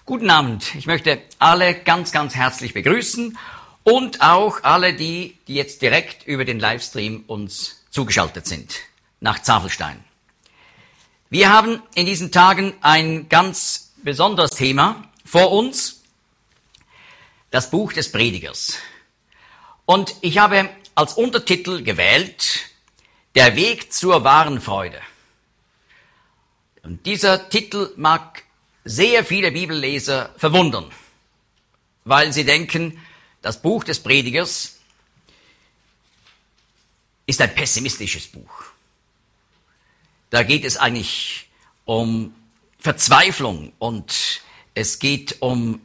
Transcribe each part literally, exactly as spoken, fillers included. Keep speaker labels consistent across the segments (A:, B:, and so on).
A: Guten Abend. Ich möchte alle ganz, ganz herzlich begrüßen und auch alle die, die jetzt direkt über den Livestream uns zugeschaltet sind, nach Zafelstein. Wir haben in diesen Tagen ein ganz besonderes Thema vor uns, das Buch des Predigers. Und ich habe als Untertitel gewählt, der Weg zur wahren Freude. Und dieser Titel mag sehr viele Bibelleser verwundern, weil sie denken, das Buch des Predigers ist ein pessimistisches Buch. Da geht es eigentlich um Verzweiflung und es geht um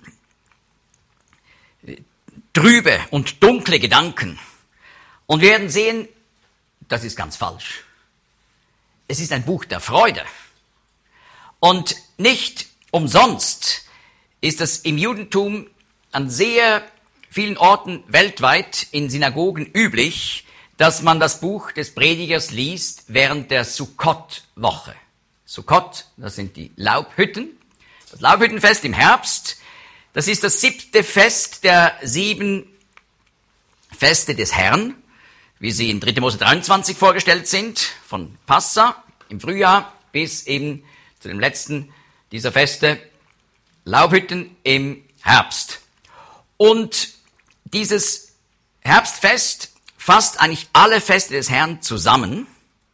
A: trübe und dunkle Gedanken. Und wir werden sehen, das ist ganz falsch. Es ist ein Buch der Freude. Und nicht umsonst ist es im Judentum an sehr vielen Orten weltweit in Synagogen üblich, dass man das Buch des Predigers liest während der Sukkot-Woche. Sukkot, das sind die Laubhütten. Das Laubhüttenfest im Herbst, das ist das siebte Fest der sieben Feste des Herrn, wie sie in dritter Mose dreiundzwanzig vorgestellt sind, von Passa im Frühjahr bis eben zu dem letzten dieser Feste, Laubhütten im Herbst. Und dieses Herbstfest fasst eigentlich alle Feste des Herrn zusammen.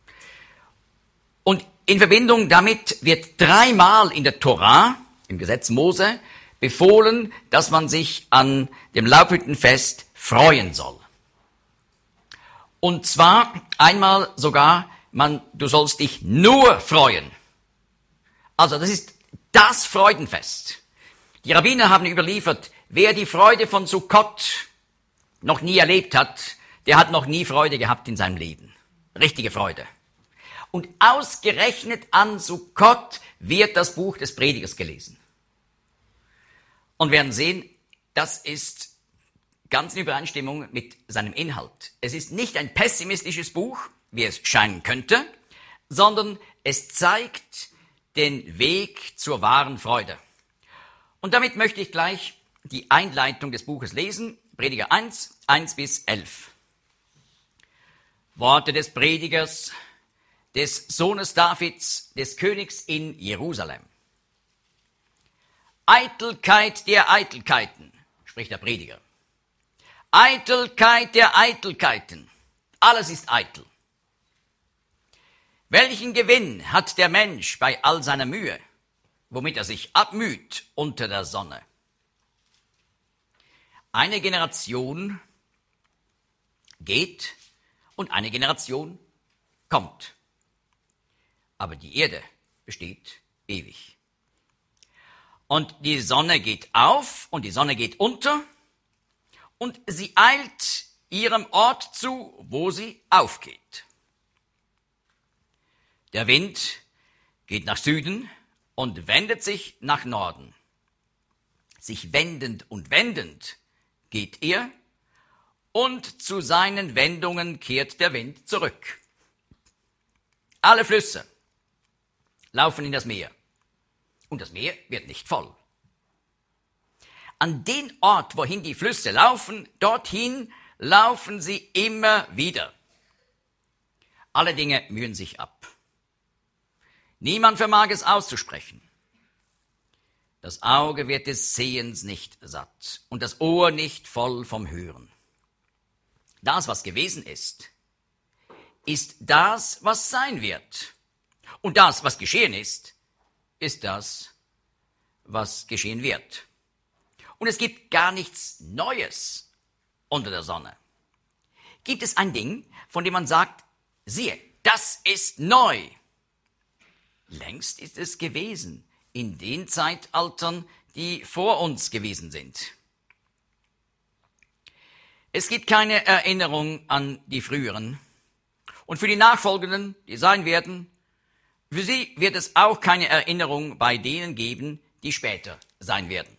A: Und in Verbindung damit wird dreimal in der Tora, im Gesetz Mose, befohlen, dass man sich an dem Laubhüttenfest freuen soll. Und zwar einmal sogar, man, du sollst dich nur freuen. Also das ist das Freudenfest. Die Rabbiner haben überliefert, wer die Freude von Sukkot noch nie erlebt hat, der hat noch nie Freude gehabt in seinem Leben. Richtige Freude. Und ausgerechnet an Sukkot wird das Buch des Predigers gelesen. Und werden sehen, das ist ganz in Übereinstimmung mit seinem Inhalt. Es ist nicht ein pessimistisches Buch, wie es scheinen könnte, sondern es zeigt den Weg zur wahren Freude. Und damit möchte ich gleich die Einleitung des Buches lesen, Prediger eins, eins bis elf. Worte des Predigers, des Sohnes Davids, des Königs in Jerusalem. Eitelkeit der Eitelkeiten, spricht der Prediger. Eitelkeit der Eitelkeiten. Alles ist eitel. Welchen Gewinn hat der Mensch bei all seiner Mühe, womit er sich abmüht unter der Sonne? Eine Generation geht und eine Generation kommt. Aber die Erde besteht ewig. Und die Sonne geht auf und die Sonne geht unter und sie eilt ihrem Ort zu, wo sie aufgeht. Der Wind geht nach Süden und wendet sich nach Norden. Sich wendend und wendend geht er, und zu seinen Wendungen kehrt der Wind zurück. Alle Flüsse laufen in das Meer, und das Meer wird nicht voll. An den Ort, wohin die Flüsse laufen, dorthin laufen sie immer wieder. Alle Dinge mühen sich ab. Niemand vermag es auszusprechen. Das Auge wird des Sehens nicht satt und das Ohr nicht voll vom Hören. Das, was gewesen ist, ist das, was sein wird. Und das, was geschehen ist, ist das, was geschehen wird. Und es gibt gar nichts Neues unter der Sonne. Gibt es ein Ding, von dem man sagt, siehe, das ist neu? Längst ist es gewesen, in den Zeitaltern, die vor uns gewesen sind. Es gibt keine Erinnerung an die früheren. Und für die nachfolgenden, die sein werden, für sie wird es auch keine Erinnerung bei denen geben, die später sein werden.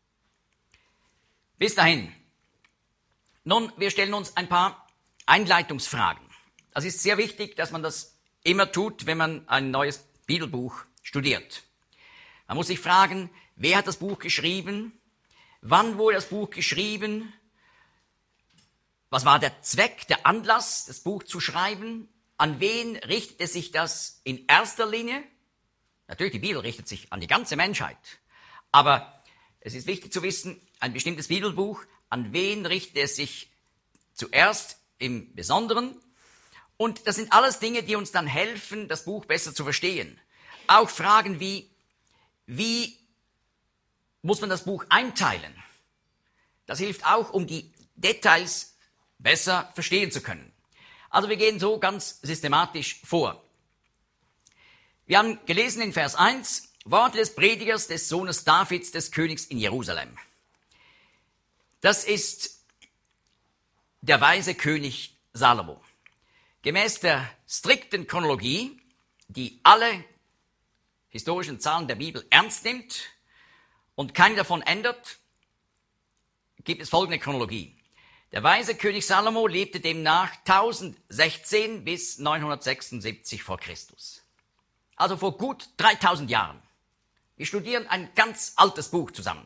A: Bis dahin. Nun, wir stellen uns ein paar Einleitungsfragen. Das ist sehr wichtig, dass man das immer tut, wenn man ein neues Bibelbuch studiert. Man muss sich fragen, wer hat das Buch geschrieben, wann wurde das Buch geschrieben, was war der Zweck, der Anlass, das Buch zu schreiben, an wen richtete sich das in erster Linie? Natürlich, die Bibel richtet sich an die ganze Menschheit, aber es ist wichtig zu wissen, ein bestimmtes Bibelbuch, an wen richtet es sich zuerst im Besonderen? Und das sind alles Dinge, die uns dann helfen, das Buch besser zu verstehen. Auch Fragen wie, wie muss man das Buch einteilen? Das hilft auch, um die Details besser verstehen zu können. Also wir gehen so ganz systematisch vor. Wir haben gelesen in Vers eins, Worte des Predigers, des Sohnes Davids, des Königs in Jerusalem. Das ist der weise König Salomo. Gemäß der strikten Chronologie, die alle historischen Zahlen der Bibel ernst nimmt und keine davon ändert, gibt es folgende Chronologie. Der weise König Salomo lebte demnach tausendsechzehn bis neunhundertsechsundsiebzig vor Christus. Also vor gut dreitausend Jahren. Wir studieren ein ganz altes Buch zusammen.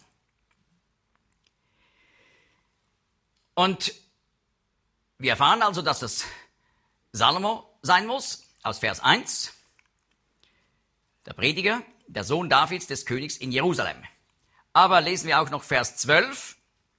A: Und wir erfahren also, dass das Salomo sein muss, aus Vers eins, der Prediger, der Sohn Davids, des Königs in Jerusalem. Aber lesen wir auch noch Vers zwölf,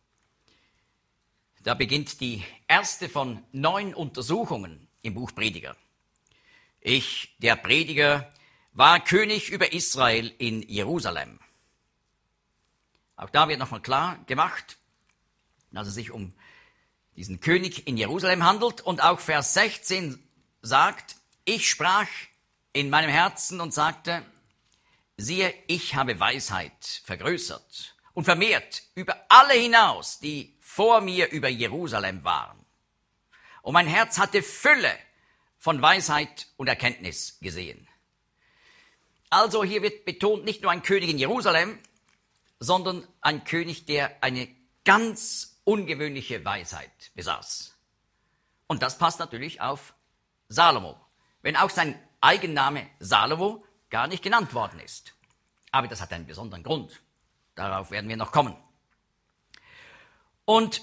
A: da beginnt die erste von neun Untersuchungen im Buch Prediger. Ich, der Prediger, war König über Israel in Jerusalem. Auch da wird nochmal klar gemacht, dass es sich um diesen König in Jerusalem handelt. Und auch Vers sechzehn sagt, ich sprach in meinem Herzen und sagte, siehe, ich habe Weisheit vergrößert und vermehrt über alle hinaus, die vor mir über Jerusalem waren. Und mein Herz hatte Fülle von Weisheit und Erkenntnis gesehen. Also hier wird betont nicht nur ein König in Jerusalem, sondern ein König, der eine ganz ungewöhnliche Weisheit besaß. Und das passt natürlich auf Salomo, wenn auch sein Eigenname Salomo gar nicht genannt worden ist. Aber das hat einen besonderen Grund. Darauf werden wir noch kommen. Und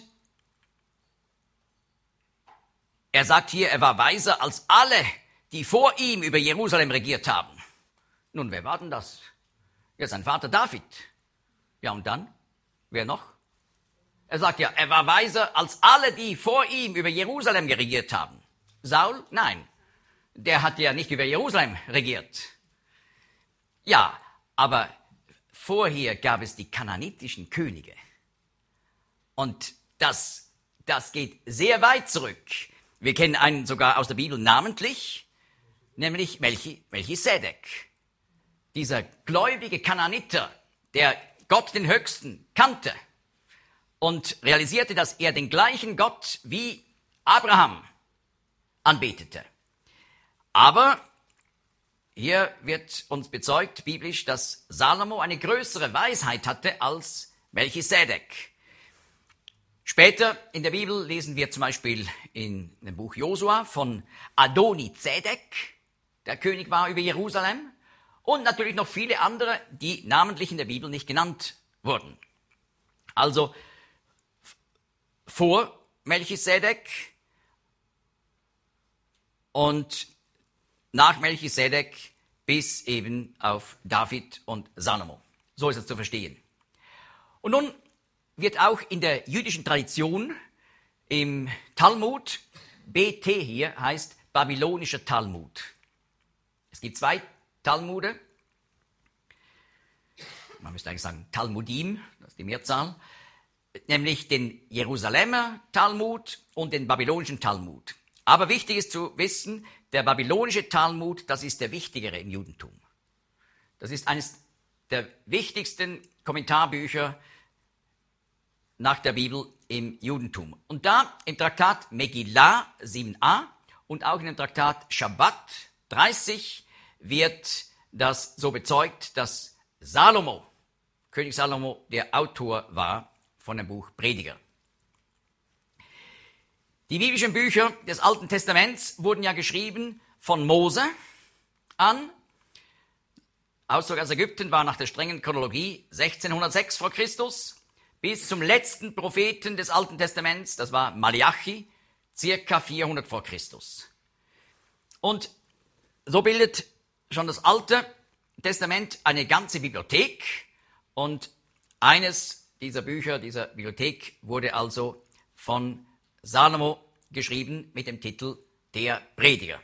A: er sagt hier, er war weiser als alle, die vor ihm über Jerusalem regiert haben. Nun, wer war denn das? Ja, sein Vater David. Ja, und dann? Wer noch? Er sagt ja, er war weiser als alle, die vor ihm über Jerusalem regiert haben. Saul? Nein. Der hat ja nicht über Jerusalem regiert. Ja, aber vorher gab es die kanaanitischen Könige. Und das, das geht sehr weit zurück. Wir kennen einen sogar aus der Bibel namentlich, nämlich Melchi, Melchisedek. Dieser gläubige Kanaaniter, der Gott den Höchsten kannte und realisierte, dass er den gleichen Gott wie Abraham anbetete. Aber hier wird uns bezeugt, biblisch, dass Salomo eine größere Weisheit hatte als Melchisedek. Später in der Bibel lesen wir zum Beispiel in dem Buch Josua von Adoni-Zedek, der König war über Jerusalem, und natürlich noch viele andere, die namentlich in der Bibel nicht genannt wurden. Also vor Melchisedek und nach Melchisedek bis eben auf David und Salomo. So ist es zu verstehen. Und nun wird auch in der jüdischen Tradition im Talmud, B T hier heißt babylonischer Talmud. Es gibt zwei Talmude, man müsste eigentlich sagen Talmudim, das ist die Mehrzahl, nämlich den Jerusalemer Talmud und den babylonischen Talmud. Aber wichtig ist zu wissen, der babylonische Talmud, das ist der wichtigere im Judentum. Das ist eines der wichtigsten Kommentarbücher nach der Bibel im Judentum. Und da im Traktat Megillah sieben a und auch in dem Traktat Shabbat dreißig wird das so bezeugt, dass Salomo, König Salomo, der Autor war von dem Buch Prediger. Die biblischen Bücher des Alten Testaments wurden ja geschrieben von Mose an, Auszug aus Ägypten war nach der strengen Chronologie sechzehnhundertsechs vor Christus bis zum letzten Propheten des Alten Testaments, das war Malachi, circa vierhundert vor Christus. Und so bildet schon das Alte Testament eine ganze Bibliothek, und eines dieser Bücher, dieser Bibliothek, wurde also von Salomo geschrieben mit dem Titel Der Prediger.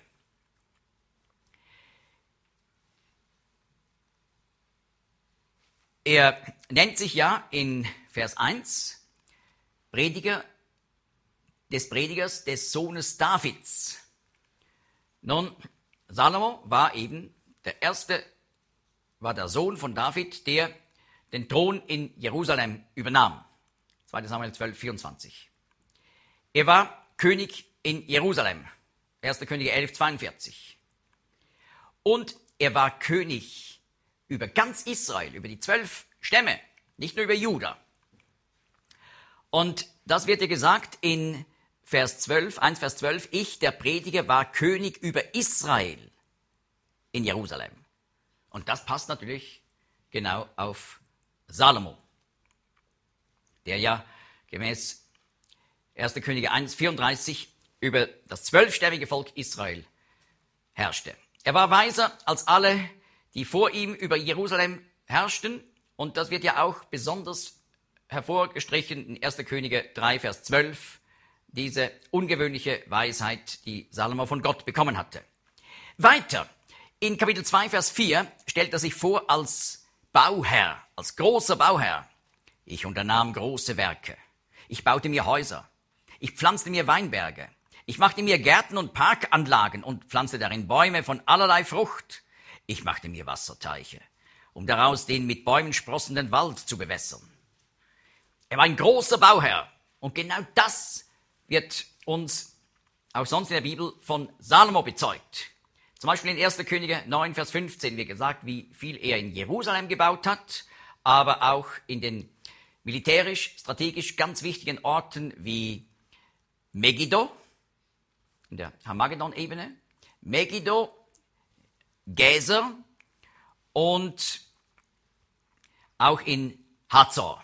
A: Er nennt sich ja in Vers eins Prediger des Predigers des Sohnes Davids. Nun, Salomo war eben der erste, war der Sohn von David, der den Thron in Jerusalem übernahm. zweiter Samuel zwölf, vierundzwanzig. Er war König in Jerusalem. erster Könige elf, zweiundvierzig. Und er war König über ganz Israel, über die zwölf Stämme, nicht nur über Juda. Und das wird ja gesagt in Vers zwölf, eins Vers zwölf, ich, der Prediger, war König über Israel in Jerusalem. Und das passt natürlich genau auf Salomo, der ja gemäß erster Könige eins, vierunddreißig über das zwölfstämmige Volk Israel herrschte. Er war weiser als alle, die vor ihm über Jerusalem herrschten, und das wird ja auch besonders hervorgestrichen in erster Könige drei, Vers zwölf, diese ungewöhnliche Weisheit, die Salomo von Gott bekommen hatte. Weiter, in Kapitel zwei, Vers vier stellt er sich vor als Bauherr, als großer Bauherr. Ich unternahm große Werke. Ich baute mir Häuser. Ich pflanzte mir Weinberge. Ich machte mir Gärten und Parkanlagen und pflanzte darin Bäume von allerlei Frucht. Ich machte mir Wasserteiche, um daraus den mit Bäumen sprossenden Wald zu bewässern. Er war ein großer Bauherr. Und genau das wird uns auch sonst in der Bibel von Salomo bezeugt. Zum Beispiel in erster Könige neun, Vers fünfzehn wird gesagt, wie viel er in Jerusalem gebaut hat, aber auch in den militärisch, strategisch ganz wichtigen Orten wie Megiddo, in der Hamagedon-Ebene, Megiddo, Gezer und auch in Hazor.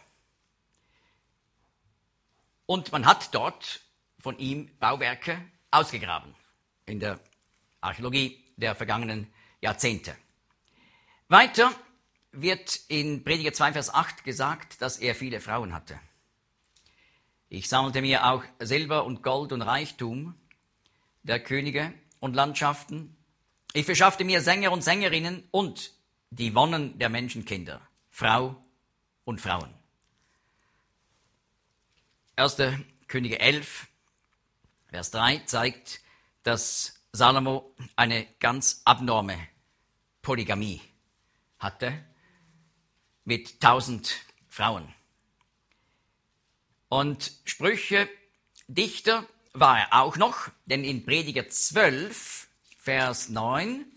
A: Und man hat dort von ihm Bauwerke ausgegraben in der Archäologie der vergangenen Jahrzehnte. Weiter wird in Prediger zwei, Vers acht gesagt, dass er viele Frauen hatte. Ich sammelte mir auch Silber und Gold und Reichtum der Könige und Landschaften. Ich verschaffte mir Sänger und Sängerinnen und die Wonnen der Menschenkinder, Frau und Frauen. erster Könige elf, Vers drei zeigt, dass Salomo eine ganz abnorme Polygamie hatte mit tausend Frauen. Und Sprüche, Dichter war er auch noch, denn in Prediger zwölf, Vers neun,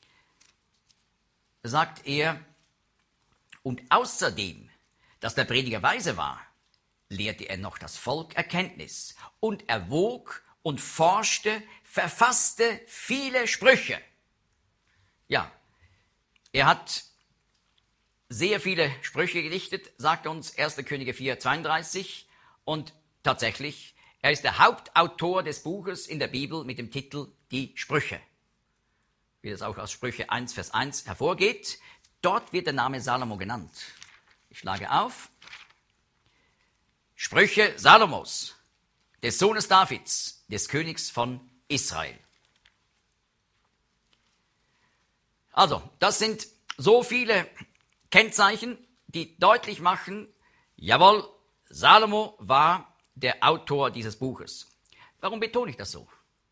A: sagt er, und außerdem, dass der Prediger weise war, lehrte er noch das Volk Erkenntnis und erwog und forschte, verfasste viele Sprüche. Ja, er hat sehr viele Sprüche gedichtet, sagt uns erster Könige vier, zweiunddreißig, und tatsächlich, er ist der Hauptautor des Buches in der Bibel mit dem Titel Die Sprüche, wie das auch aus Sprüche eins, Vers eins hervorgeht. Dort wird der Name Salomo genannt. Ich schlage auf. Sprüche Salomos, des Sohnes Davids, des Königs von Israel. Also, das sind so viele Kennzeichen, die deutlich machen, jawohl, Salomo war der Autor dieses Buches. Warum betone ich das so?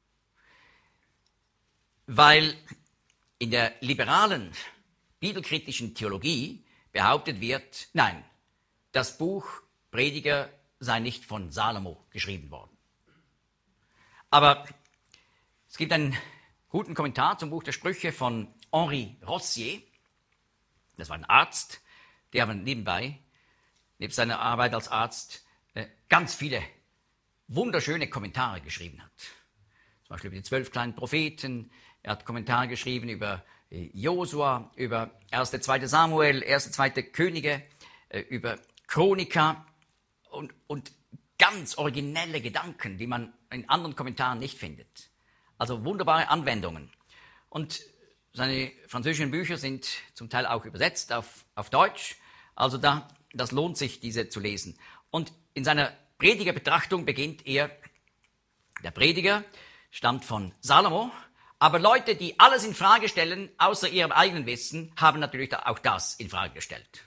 A: Weil in der liberalen, bibelkritischen Theologie behauptet wird, nein, das Buch Prediger sei nicht von Salomo geschrieben worden. Aber es gibt einen guten Kommentar zum Buch der Sprüche von Henri Rossier. Das war ein Arzt, der aber nebenbei, neben seiner Arbeit als Arzt, ganz viele wunderschöne Kommentare geschrieben hat. Zum Beispiel über die zwölf kleinen Propheten. Er hat Kommentare geschrieben über, Josua, über erste, zweite Samuel, erste, zweite Könige, über Chronika und, und ganz originelle Gedanken, die man in anderen Kommentaren nicht findet. Also wunderbare Anwendungen. Und seine französischen Bücher sind zum Teil auch übersetzt auf, auf Deutsch. Also da, das lohnt sich, diese zu lesen. Und in seiner Predigerbetrachtung beginnt er, der Prediger stammt von Salomo, aber Leute, die alles in Frage stellen, außer ihrem eigenen Wissen, haben natürlich auch das in Frage gestellt.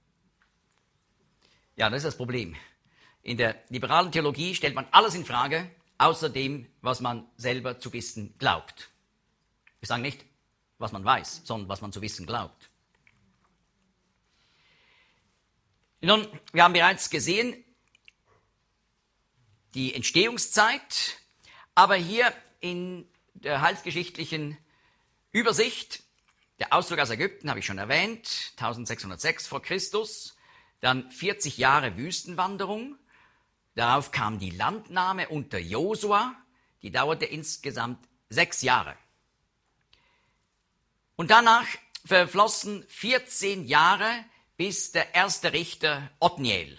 A: Ja, das ist das Problem. In der liberalen Theologie stellt man alles in Frage, außer dem, was man selber zu wissen glaubt. Wir sagen nicht, was man weiß, sondern was man zu wissen glaubt. Nun, wir haben bereits gesehen, die Entstehungszeit, aber hier in der heilsgeschichtlichen Übersicht, der Auszug aus Ägypten habe ich schon erwähnt, eintausendsechshundertsechs vor Christus, dann vierzig Jahre Wüstenwanderung, darauf kam die Landnahme unter Josua, die dauerte insgesamt sechs Jahre. Und danach verflossen vierzehn Jahre, bis der erste Richter Othniel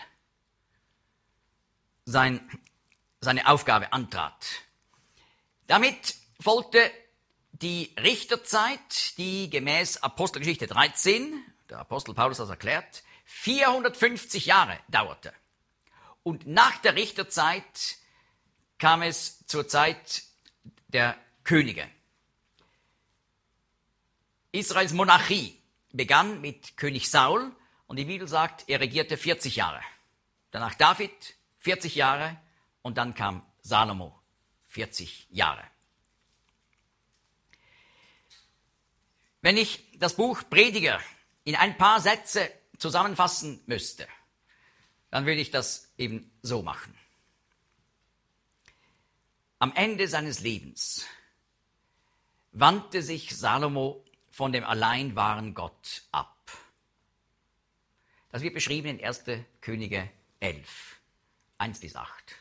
A: sein, seine Aufgabe antrat. Damit folgte die Richterzeit, die gemäß Apostelgeschichte dreizehn, der Apostel Paulus das erklärt, vierhundertfünfzig Jahre dauerte. Und nach der Richterzeit kam es zur Zeit der Könige. Israels Monarchie begann mit König Saul und die Bibel sagt, er regierte vierzig Jahre. Danach David, vierzig Jahre und dann kam Salomo, vierzig Jahre. Wenn ich das Buch Prediger in ein paar Sätze zusammenfassen müsste, dann würde ich das eben so machen. Am Ende seines Lebens wandte sich Salomo von dem allein wahren Gott ab. Das wird beschrieben in erste Könige elf, eins bis acht.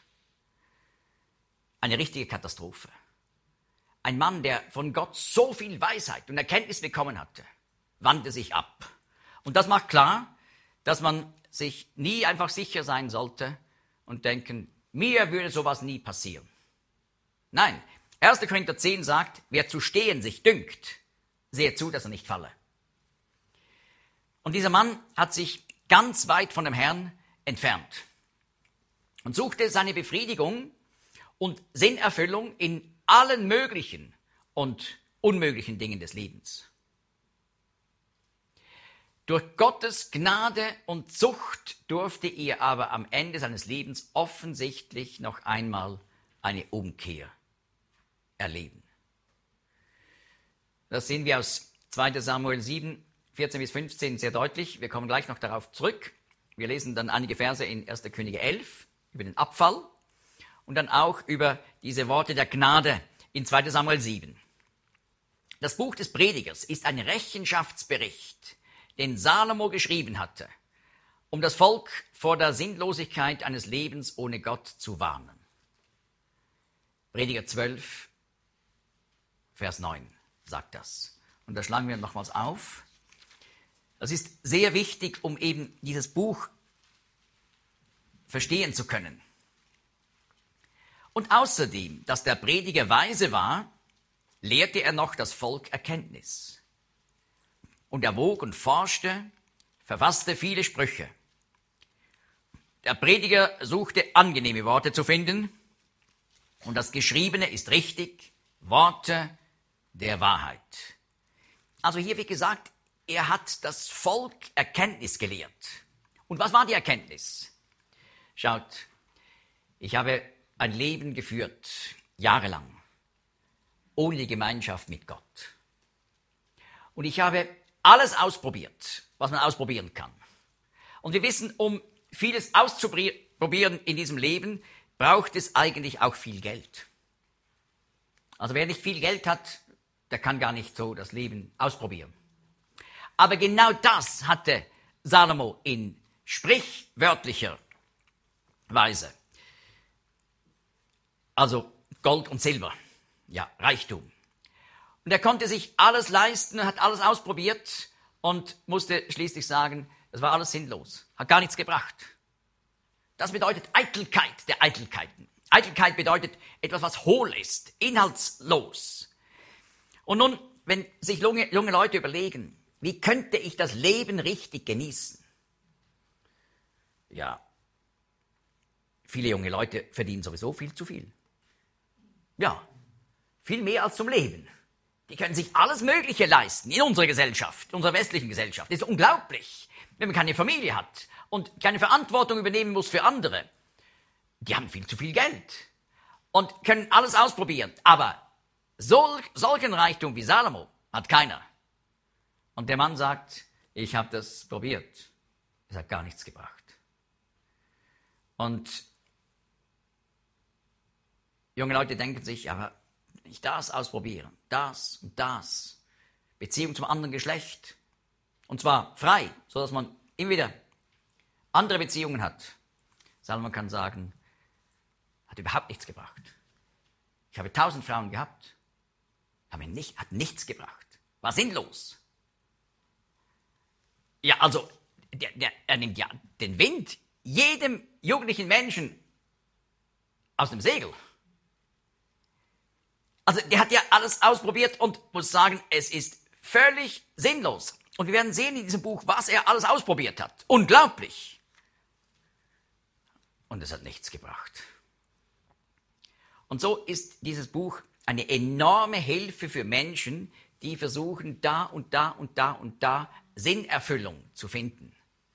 A: Eine richtige Katastrophe. Ein Mann, der von Gott so viel Weisheit und Erkenntnis bekommen hatte, wandte sich ab. Und das macht klar, dass man sich nie einfach sicher sein sollte und denken, mir würde sowas nie passieren. Nein, erste Korinther zehn sagt, wer zu stehen sich dünkt, sehe zu, dass er nicht falle. Und dieser Mann hat sich ganz weit von dem Herrn entfernt und suchte seine Befriedigung und Sinnerfüllung in allen möglichen und unmöglichen Dingen des Lebens. Durch Gottes Gnade und Zucht durfte er aber am Ende seines Lebens offensichtlich noch einmal eine Umkehr erleben. Das sehen wir aus zweiter Samuel sieben, vierzehn bis fünfzehn sehr deutlich. Wir kommen gleich noch darauf zurück. Wir lesen dann einige Verse in erste Könige elf über den Abfall und dann auch über diese Worte der Gnade in zweiter Samuel sieben. Das Buch des Predigers ist ein Rechenschaftsbericht, den Salomo geschrieben hatte, um das Volk vor der Sinnlosigkeit eines Lebens ohne Gott zu warnen. Prediger zwölf, Vers neun sagt das. Und da schlagen wir nochmals auf. Das ist sehr wichtig, um eben dieses Buch verstehen zu können. Und außerdem, dass der Prediger weise war, lehrte er noch das Volk Erkenntnis. Und er wog und forschte, verfasste viele Sprüche. Der Prediger suchte angenehme Worte zu finden und das Geschriebene ist richtig, Worte der Wahrheit. Also hier wird gesagt, er hat das Volk Erkenntnis gelehrt. Und was war die Erkenntnis? Schaut, ich habe ein Leben geführt, jahrelang, ohne die Gemeinschaft mit Gott. Und ich habe alles ausprobiert, was man ausprobieren kann. Und wir wissen, um vieles auszuprobieren in diesem Leben, braucht es eigentlich auch viel Geld. Also wer nicht viel Geld hat, der kann gar nicht so das Leben ausprobieren. Aber genau das hatte Salomo in sprichwörtlicher Weise. Also Gold und Silber, ja, Reichtum. Und Und er konnte sich alles leisten, hat alles ausprobiert und musste schließlich sagen, das war alles sinnlos, hat gar nichts gebracht. Das bedeutet Eitelkeit der Eitelkeiten. Eitelkeit bedeutet etwas, was hohl ist, inhaltslos. Und nun, wenn sich junge, junge Leute überlegen, wie könnte ich das Leben richtig genießen? Ja, viele junge Leute verdienen sowieso viel zu viel. Ja, viel mehr als zum Leben. Die können sich alles Mögliche leisten in unserer Gesellschaft, unserer westlichen Gesellschaft. Das ist unglaublich, wenn man keine Familie hat und keine Verantwortung übernehmen muss für andere. Die haben viel zu viel Geld und können alles ausprobieren. Aber sol- solchen Reichtum wie Salomo hat keiner. Und der Mann sagt, ich habe das probiert. Es hat gar nichts gebracht. Und junge Leute denken sich, aber wenn ich das ausprobiere, das und das, Beziehung zum anderen Geschlecht, und zwar frei, sodass man immer wieder andere Beziehungen hat. Salomo kann sagen, hat überhaupt nichts gebracht. Ich habe tausend Frauen gehabt, hat, mir nicht, hat nichts gebracht, war sinnlos. Ja, also, der, der, er nimmt ja den Wind jedem jugendlichen Menschen aus dem Segel. Also, der hat ja alles ausprobiert und muss sagen, es ist völlig sinnlos. Und wir werden sehen in diesem Buch, was er alles ausprobiert hat. Unglaublich. Und es hat nichts gebracht. Und so ist dieses Buch eine enorme Hilfe für Menschen, die versuchen, da und da und da und da Sinnerfüllung zu finden.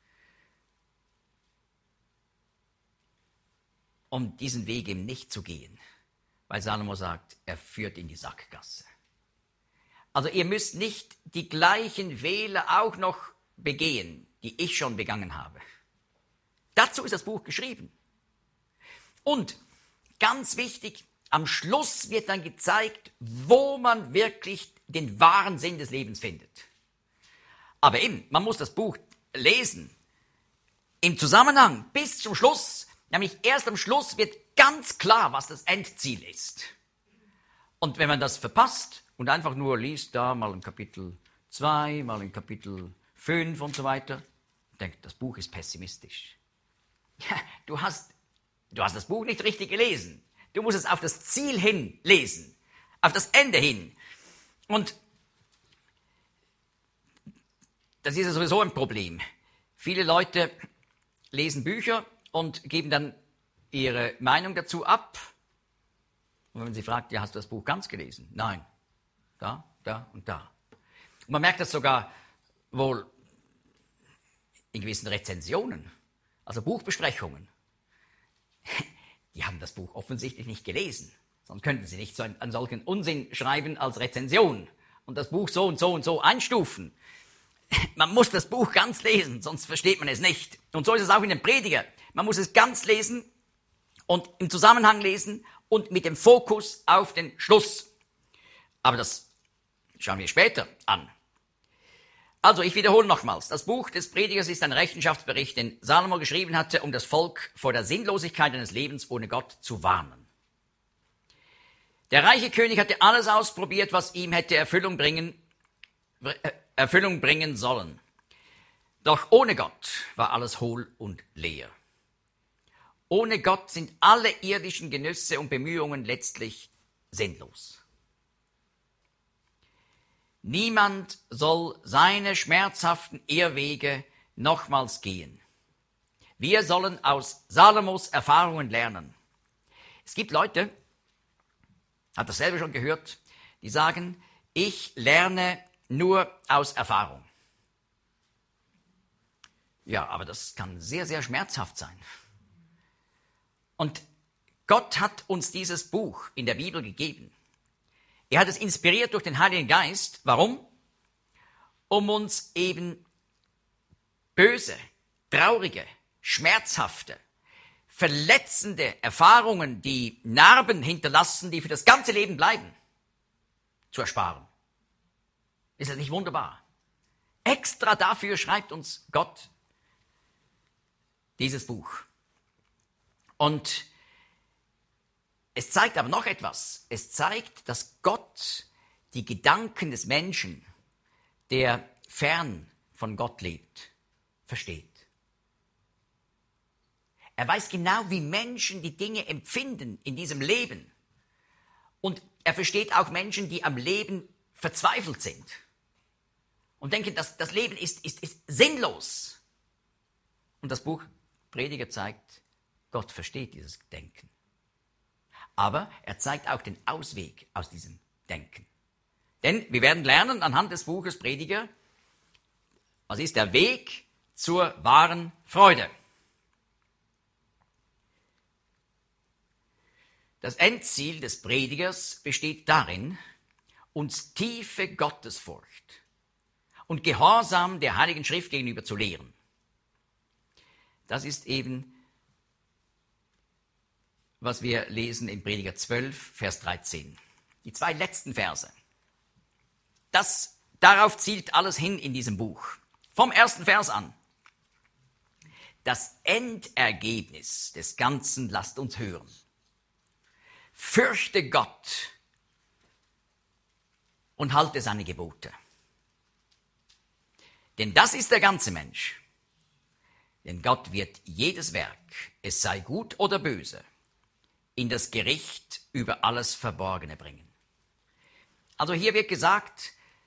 A: Um diesen Weg eben nicht zu gehen, weil Salomo sagt, er führt in die Sackgasse. Also ihr müsst nicht die gleichen Fehler auch noch begehen, die ich schon begangen habe. Dazu ist das Buch geschrieben. Und ganz wichtig, am Schluss wird dann gezeigt, wo man wirklich den wahren Sinn des Lebens findet. Aber eben, man muss das Buch lesen, im Zusammenhang bis zum Schluss, nämlich erst am Schluss wird ganz klar, was das Endziel ist. Und wenn man das verpasst und einfach nur liest, da mal im Kapitel zwei, mal im Kapitel fünf und so weiter, denkt, das Buch ist pessimistisch. Ja, du hast, du hast das Buch nicht richtig gelesen. Du musst es auf das Ziel hin lesen, auf das Ende hin. Und das ist ja sowieso ein Problem. Viele Leute lesen Bücher und geben dann ihre Meinung dazu ab. Und wenn man sie fragt, ja, hast du das Buch ganz gelesen? Nein. Da, da und da. Und man merkt das sogar wohl in gewissen Rezensionen, also Buchbesprechungen. Die haben das Buch offensichtlich nicht gelesen. Sonst könnten sie nicht so einen, einen solchen Unsinn schreiben als Rezension und das Buch so und so und so einstufen. Man muss das Buch ganz lesen, sonst versteht man es nicht. Und so ist es auch in dem Prediger. Man muss es ganz lesen und im Zusammenhang lesen und mit dem Fokus auf den Schluss. Aber das schauen wir später an. Also, ich wiederhole nochmals. Das Buch des Predigers ist ein Rechenschaftsbericht, den Salomo geschrieben hatte, um das Volk vor der Sinnlosigkeit eines Lebens ohne Gott zu warnen. Der reiche König hatte alles ausprobiert, was ihm hätte Erfüllung bringen, Erfüllung bringen sollen. Doch ohne Gott war alles hohl und leer. Ohne Gott sind alle irdischen Genüsse und Bemühungen letztlich sinnlos. Niemand soll seine schmerzhaften Irrwege nochmals gehen. Wir sollen aus Salomos Erfahrungen lernen. Es gibt Leute, hat das selber schon gehört, die sagen, ich lerne nur aus Erfahrung. Ja, aber das kann sehr, sehr schmerzhaft sein. Und Gott hat uns dieses Buch in der Bibel gegeben. Er hat es inspiriert durch den Heiligen Geist. Warum? Um uns eben böse, traurige, schmerzhafte, verletzende Erfahrungen, die Narben hinterlassen, die für das ganze Leben bleiben, zu ersparen. Ist das nicht wunderbar? Extra dafür schreibt uns Gott dieses Buch. Und es zeigt aber noch etwas. Es zeigt, dass Gott die Gedanken des Menschen, der fern von Gott lebt, versteht. Er weiß genau, wie Menschen die Dinge empfinden in diesem Leben. Und er versteht auch Menschen, die am Leben verzweifelt sind und denken, dass das Leben ist, ist, ist sinnlos. Und das Buch Prediger zeigt, Gott versteht dieses Denken. Aber er zeigt auch den Ausweg aus diesem Denken. Denn wir werden lernen anhand des Buches Prediger, was ist der Weg zur wahren Freude. Das Endziel des Predigers besteht darin, uns tiefe Gottesfurcht und Gehorsam der Heiligen Schrift gegenüber zu lehren. Das ist eben, was wir lesen in Prediger zwölf, Vers dreizehn. Die zwei letzten Verse. Das, darauf zielt alles hin in diesem Buch. Vom ersten Vers an. Das Endergebnis des Ganzen lasst uns hören. Fürchte Gott und halte seine Gebote. Denn das ist der ganze Mensch. Denn Gott wird jedes Werk, es sei gut oder böse, in das Gericht über alles Verborgene bringen. Also hier wird gesagt,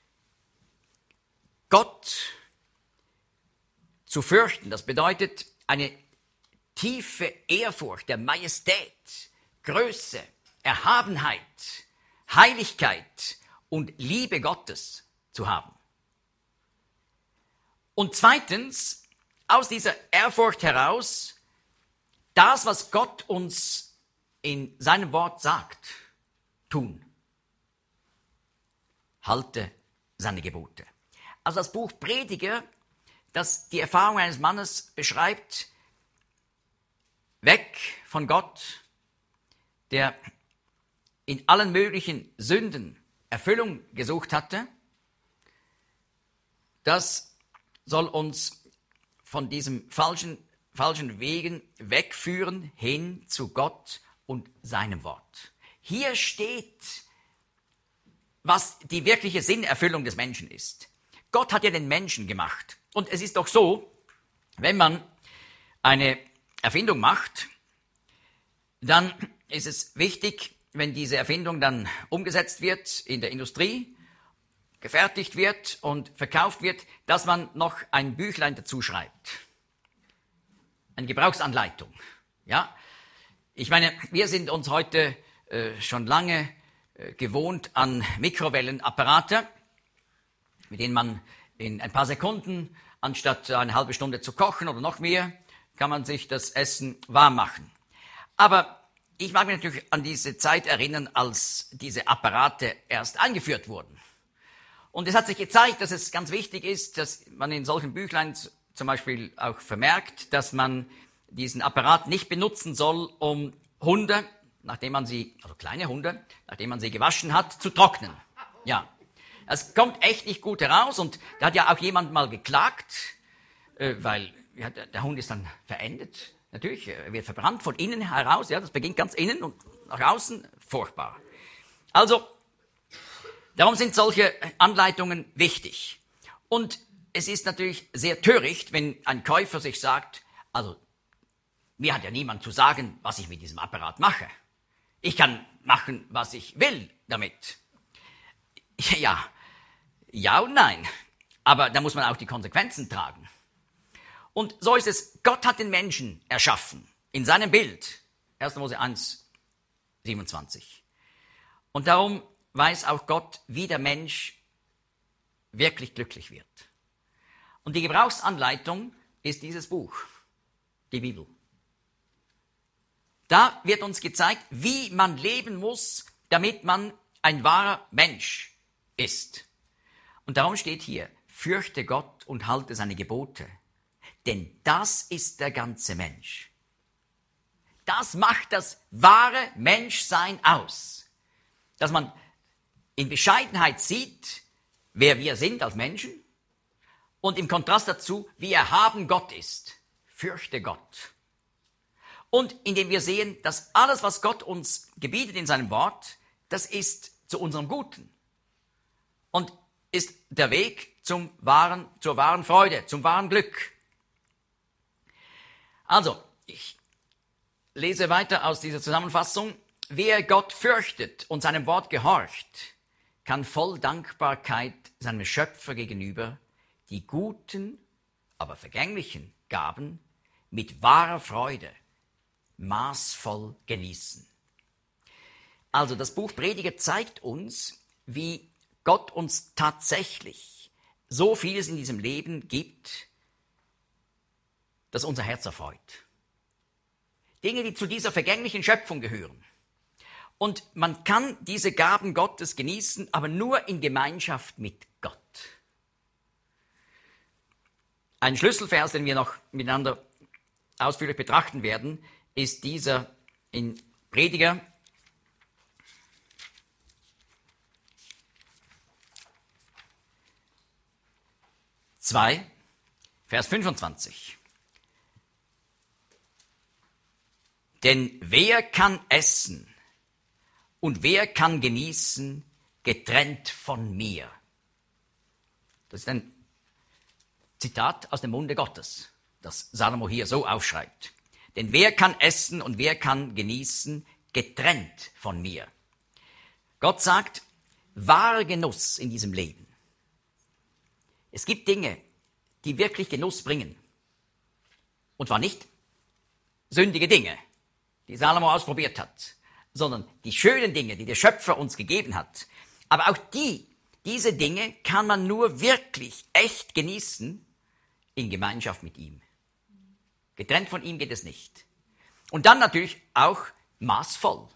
A: Gott zu fürchten, das bedeutet eine tiefe Ehrfurcht der Majestät, Größe, Erhabenheit, Heiligkeit und Liebe Gottes zu haben. Und zweitens, aus dieser Ehrfurcht heraus, das, was Gott uns in seinem Wort sagt, tun. Halte seine Gebote. Also das Buch Prediger, das die Erfahrung eines Mannes beschreibt, weg von Gott, der in allen möglichen Sünden Erfüllung gesucht hatte, das soll uns von diesem falschen, falschen Wegen wegführen hin zu Gott und seinem Wort. Hier steht, was die wirkliche Sinnerfüllung des Menschen ist. Gott hat ja den Menschen gemacht. Und es ist doch so, wenn man eine Erfindung macht, dann ist es wichtig, wenn diese Erfindung dann umgesetzt wird in der Industrie, gefertigt wird und verkauft wird, dass man noch ein Büchlein dazu schreibt. Eine Gebrauchsanleitung. Ja? Ich meine, wir sind uns heute äh, schon lange äh, gewohnt an Mikrowellenapparate, mit denen man in ein paar Sekunden, anstatt eine halbe Stunde zu kochen oder noch mehr, kann man sich das Essen warm machen. Aber ich mag mich natürlich an diese Zeit erinnern, als diese Apparate erst eingeführt wurden. Und es hat sich gezeigt, dass es ganz wichtig ist, dass man in solchen Büchlein zum Beispiel auch vermerkt, dass man diesen Apparat nicht benutzen soll, um Hunde, nachdem man sie, also kleine Hunde, nachdem man sie gewaschen hat, zu trocknen. Ja, es kommt echt nicht gut heraus und da hat ja auch jemand mal geklagt, äh, weil ja, der, der Hund ist dann verendet. Natürlich, er wird verbrannt von innen heraus, ja, das beginnt ganz innen und nach außen, furchtbar. Also, darum sind solche Anleitungen wichtig. Und es ist natürlich sehr töricht, wenn ein Käufer sich sagt, also, mir hat ja niemand zu sagen, was ich mit diesem Apparat mache. Ich kann machen, was ich will damit. Ja, ja und nein. Aber da muss man auch die Konsequenzen tragen. Und so ist es, Gott hat den Menschen erschaffen, in seinem Bild. erster Mose eins, siebenundzwanzig. Und darum weiß auch Gott, wie der Mensch wirklich glücklich wird. Und die Gebrauchsanleitung ist dieses Buch, die Bibel. Da wird uns gezeigt, wie man leben muss, damit man ein wahrer Mensch ist. Und darum steht hier, fürchte Gott und halte seine Gebote. Denn das ist der ganze Mensch. Das macht das wahre Menschsein aus. Dass man in Bescheidenheit sieht, wer wir sind als Menschen und im Kontrast dazu, wie erhaben Gott ist. Fürchte Gott. Und indem wir sehen, dass alles, was Gott uns gebietet in seinem Wort, das ist zu unserem Guten. und ist der Weg zum wahren, zur wahren Freude, zum wahren Glück. Also, ich lese weiter aus dieser Zusammenfassung. Wer Gott fürchtet und seinem Wort gehorcht, kann voll Dankbarkeit seinem Schöpfer gegenüber die guten, aber vergänglichen Gaben mit wahrer Freude maßvoll genießen. Also das Buch Prediger zeigt uns, wie Gott uns tatsächlich so vieles in diesem Leben gibt, das unser Herz erfreut. Dinge, die zu dieser vergänglichen Schöpfung gehören. Und man kann diese Gaben Gottes genießen, aber nur in Gemeinschaft mit Gott. Ein Schlüsselvers, den wir noch miteinander ausführlich betrachten werden, ist dieser in Prediger zwei, Vers fünfundzwanzig. Denn wer kann essen und wer kann genießen, getrennt von mir? Das ist ein Zitat aus dem Munde Gottes, das Salomo hier so aufschreibt. Denn wer kann essen und wer kann genießen, getrennt von mir? Gott sagt, wahrer Genuss in diesem Leben. Es gibt Dinge, die wirklich Genuss bringen. Und zwar nicht sündige Dinge, die Salomo ausprobiert hat, sondern die schönen Dinge, die der Schöpfer uns gegeben hat. Aber auch die, diese Dinge kann man nur wirklich echt genießen in Gemeinschaft mit ihm. Getrennt von ihm geht es nicht. Und dann natürlich auch maßvoll.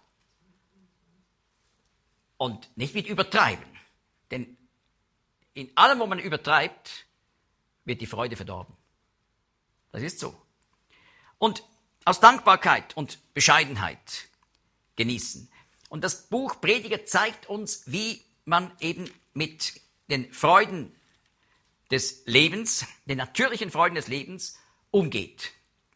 A: Und nicht mit Übertreiben. Denn in allem, wo man übertreibt, wird die Freude verdorben. Das ist so. Und aus Dankbarkeit und Bescheidenheit genießen. Und das Buch Prediger zeigt uns, wie man eben mit den Freuden des Lebens, den natürlichen Freuden des Lebens, umgeht.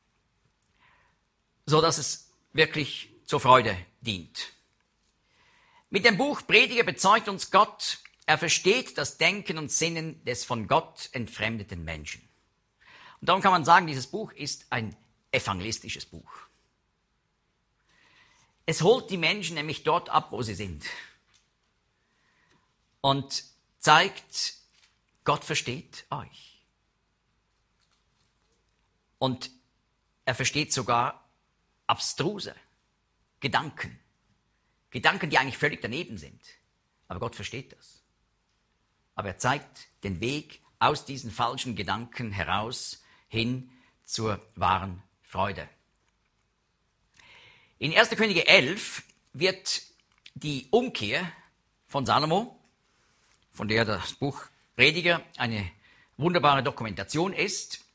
A: So dass es wirklich zur Freude dient. Mit dem Buch Prediger bezeugt uns Gott, er versteht das Denken und Sinnen des von Gott entfremdeten Menschen. Und darum kann man sagen, dieses Buch ist ein evangelistisches Buch. Es holt die Menschen nämlich dort ab, wo sie sind. Und zeigt, Gott versteht euch. Und er versteht sogar abstruse Gedanken. Gedanken, die eigentlich völlig daneben sind. Aber Gott versteht das. Aber er zeigt den Weg aus diesen falschen Gedanken heraus hin zur wahren Freude. In erster Könige elf wird die Umkehr von Salomo, von der das Buch Prediger eine wunderbare Dokumentation ist,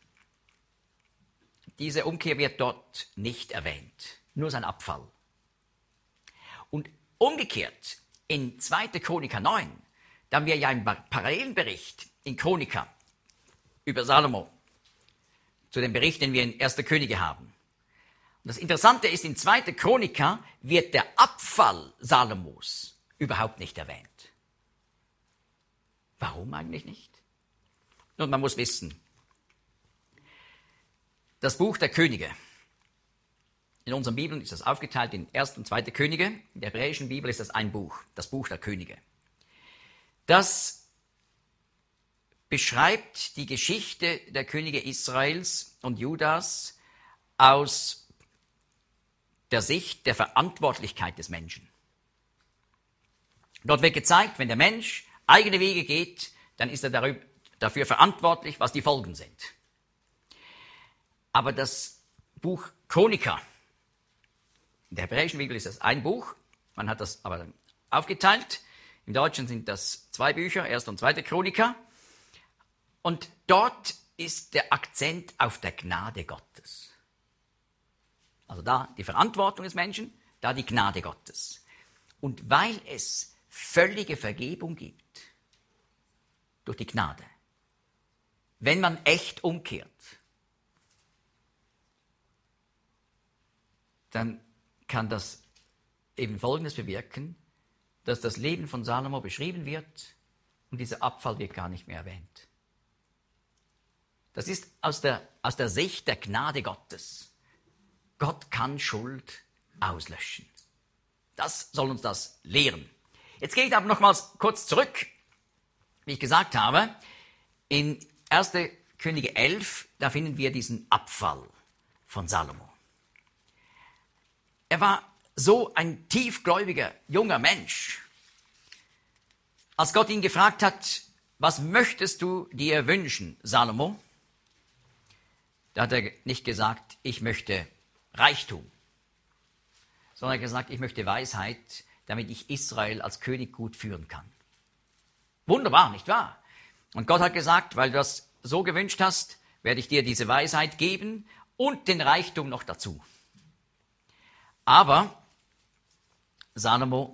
A: diese Umkehr wird dort nicht erwähnt, nur sein Abfall. Und umgekehrt in zweiter Chroniker neun, da haben wir ja einen parallelen Bericht in Chroniker über Salomo, zu dem Bericht, den wir in erster Könige haben. Und das Interessante ist, in zweiter Chroniker wird der Abfall Salomos überhaupt nicht erwähnt. Warum eigentlich nicht? Nun, man muss wissen, das Buch der Könige, in unseren Bibeln ist das aufgeteilt in erste und zweite Könige, in der hebräischen Bibel ist das ein Buch, das Buch der Könige. Das beschreibt die Geschichte der Könige Israels und Judas aus der Sicht der Verantwortlichkeit des Menschen. Dort wird gezeigt, wenn der Mensch eigene Wege geht, dann ist er darüber, dafür verantwortlich, was die Folgen sind. Aber das Buch Chroniker, in der hebräischen Bibel ist das ein Buch, man hat das aber aufgeteilt. Im Deutschen sind das zwei Bücher, erste und zweite Chroniker. Und dort ist der Akzent auf der Gnade Gottes. Also da die Verantwortung des Menschen, da die Gnade Gottes. Und weil es völlige Vergebung gibt, durch die Gnade, wenn man echt umkehrt, dann kann das eben Folgendes bewirken, dass das Leben von Salomo beschrieben wird und dieser Abfall wird gar nicht mehr erwähnt. Das ist aus der, aus der Sicht der Gnade Gottes. Gott kann Schuld auslöschen. Das soll uns das lehren. Jetzt gehe ich aber nochmals kurz zurück, wie ich gesagt habe, in erster Könige elf, da finden wir diesen Abfall von Salomo. Er war so ein tiefgläubiger junger Mensch. Als Gott ihn gefragt hat, was möchtest du dir wünschen, Salomo? Da hat er nicht gesagt, ich möchte Reichtum, sondern er hat gesagt, ich möchte Weisheit, damit ich Israel als König gut führen kann. Wunderbar, nicht wahr? Und Gott hat gesagt, weil du das so gewünscht hast, werde ich dir diese Weisheit geben und den Reichtum noch dazu. Aber Salomo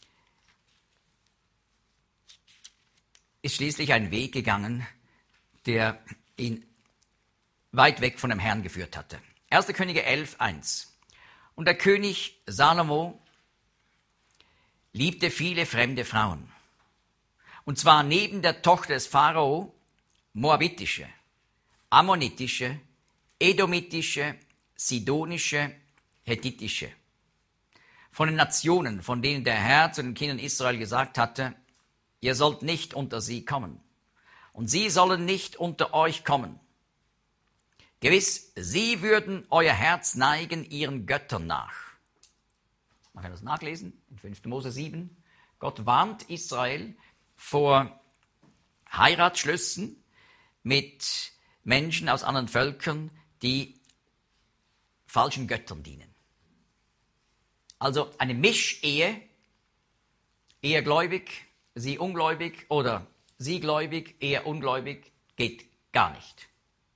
A: ist schließlich einen Weg gegangen, der ihn weit weg von dem Herrn geführt hatte. erster Könige elf, eins. Und der König Salomo liebte viele fremde Frauen. Und zwar neben der Tochter des Pharao moabitische, ammonitische, edomitische, sidonische, hethitische. Von den Nationen, von denen der Herr zu den Kindern Israel gesagt hatte, ihr sollt nicht unter sie kommen. Und sie sollen nicht unter euch kommen. Gewiss, sie würden euer Herz neigen ihren Göttern nach. Man kann das nachlesen in fünfter Mose sieben. Gott warnt Israel vor Heiratsschlüssen mit Menschen aus anderen Völkern, die falschen Göttern dienen. Also eine Mischehe, eher gläubig, sie ungläubig oder sie gläubig, eher ungläubig, geht gar nicht.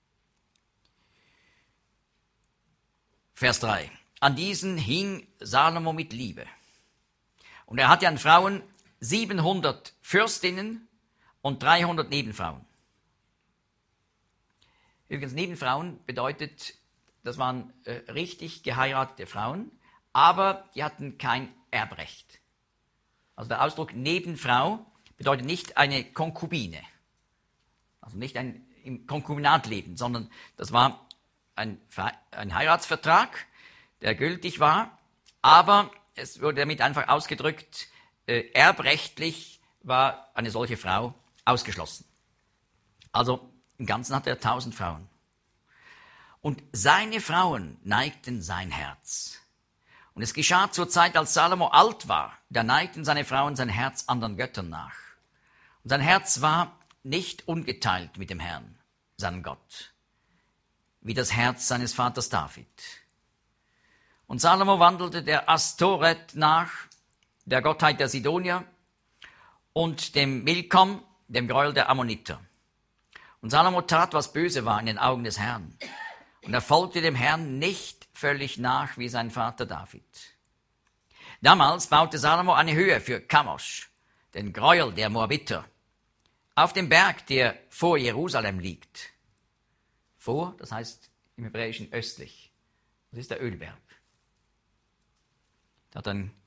A: Vers drei. An diesen hing Salomo mit Liebe. Und er hatte an Frauen siebenhundert Fürstinnen und dreihundert Nebenfrauen. Übrigens, Nebenfrauen bedeutet, das waren äh, richtig geheiratete Frauen, aber die hatten kein Erbrecht. Also der Ausdruck Nebenfrau bedeutet nicht eine Konkubine, also nicht ein im Konkubinat leben, sondern das war ein, ein Heiratsvertrag, der gültig war, aber es wurde damit einfach ausgedrückt, äh, erbrechtlich war eine solche Frau ausgeschlossen. Also im Ganzen hatte er tausend Frauen. Und seine Frauen neigten sein Herz. Und es geschah zur Zeit, als Salomo alt war, da neigten seine Frauen sein Herz anderen Göttern nach. Und sein Herz war nicht ungeteilt mit dem Herrn, seinem Gott, wie das Herz seines Vaters David. Und Salomo wandelte der Astoret nach, der Gottheit der Sidonier, und dem Milkom, dem Gräuel der Ammoniter. Und Salomo tat, was böse war in den Augen des Herrn. Und er folgte dem Herrn nicht völlig nach wie sein Vater David. Damals baute Salomo eine Höhe für Kamosch, den Gräuel der Moabiter, auf dem Berg, der vor Jerusalem liegt. Vor, das heißt im Hebräischen östlich. Das ist der Ölberg. Da hat er einen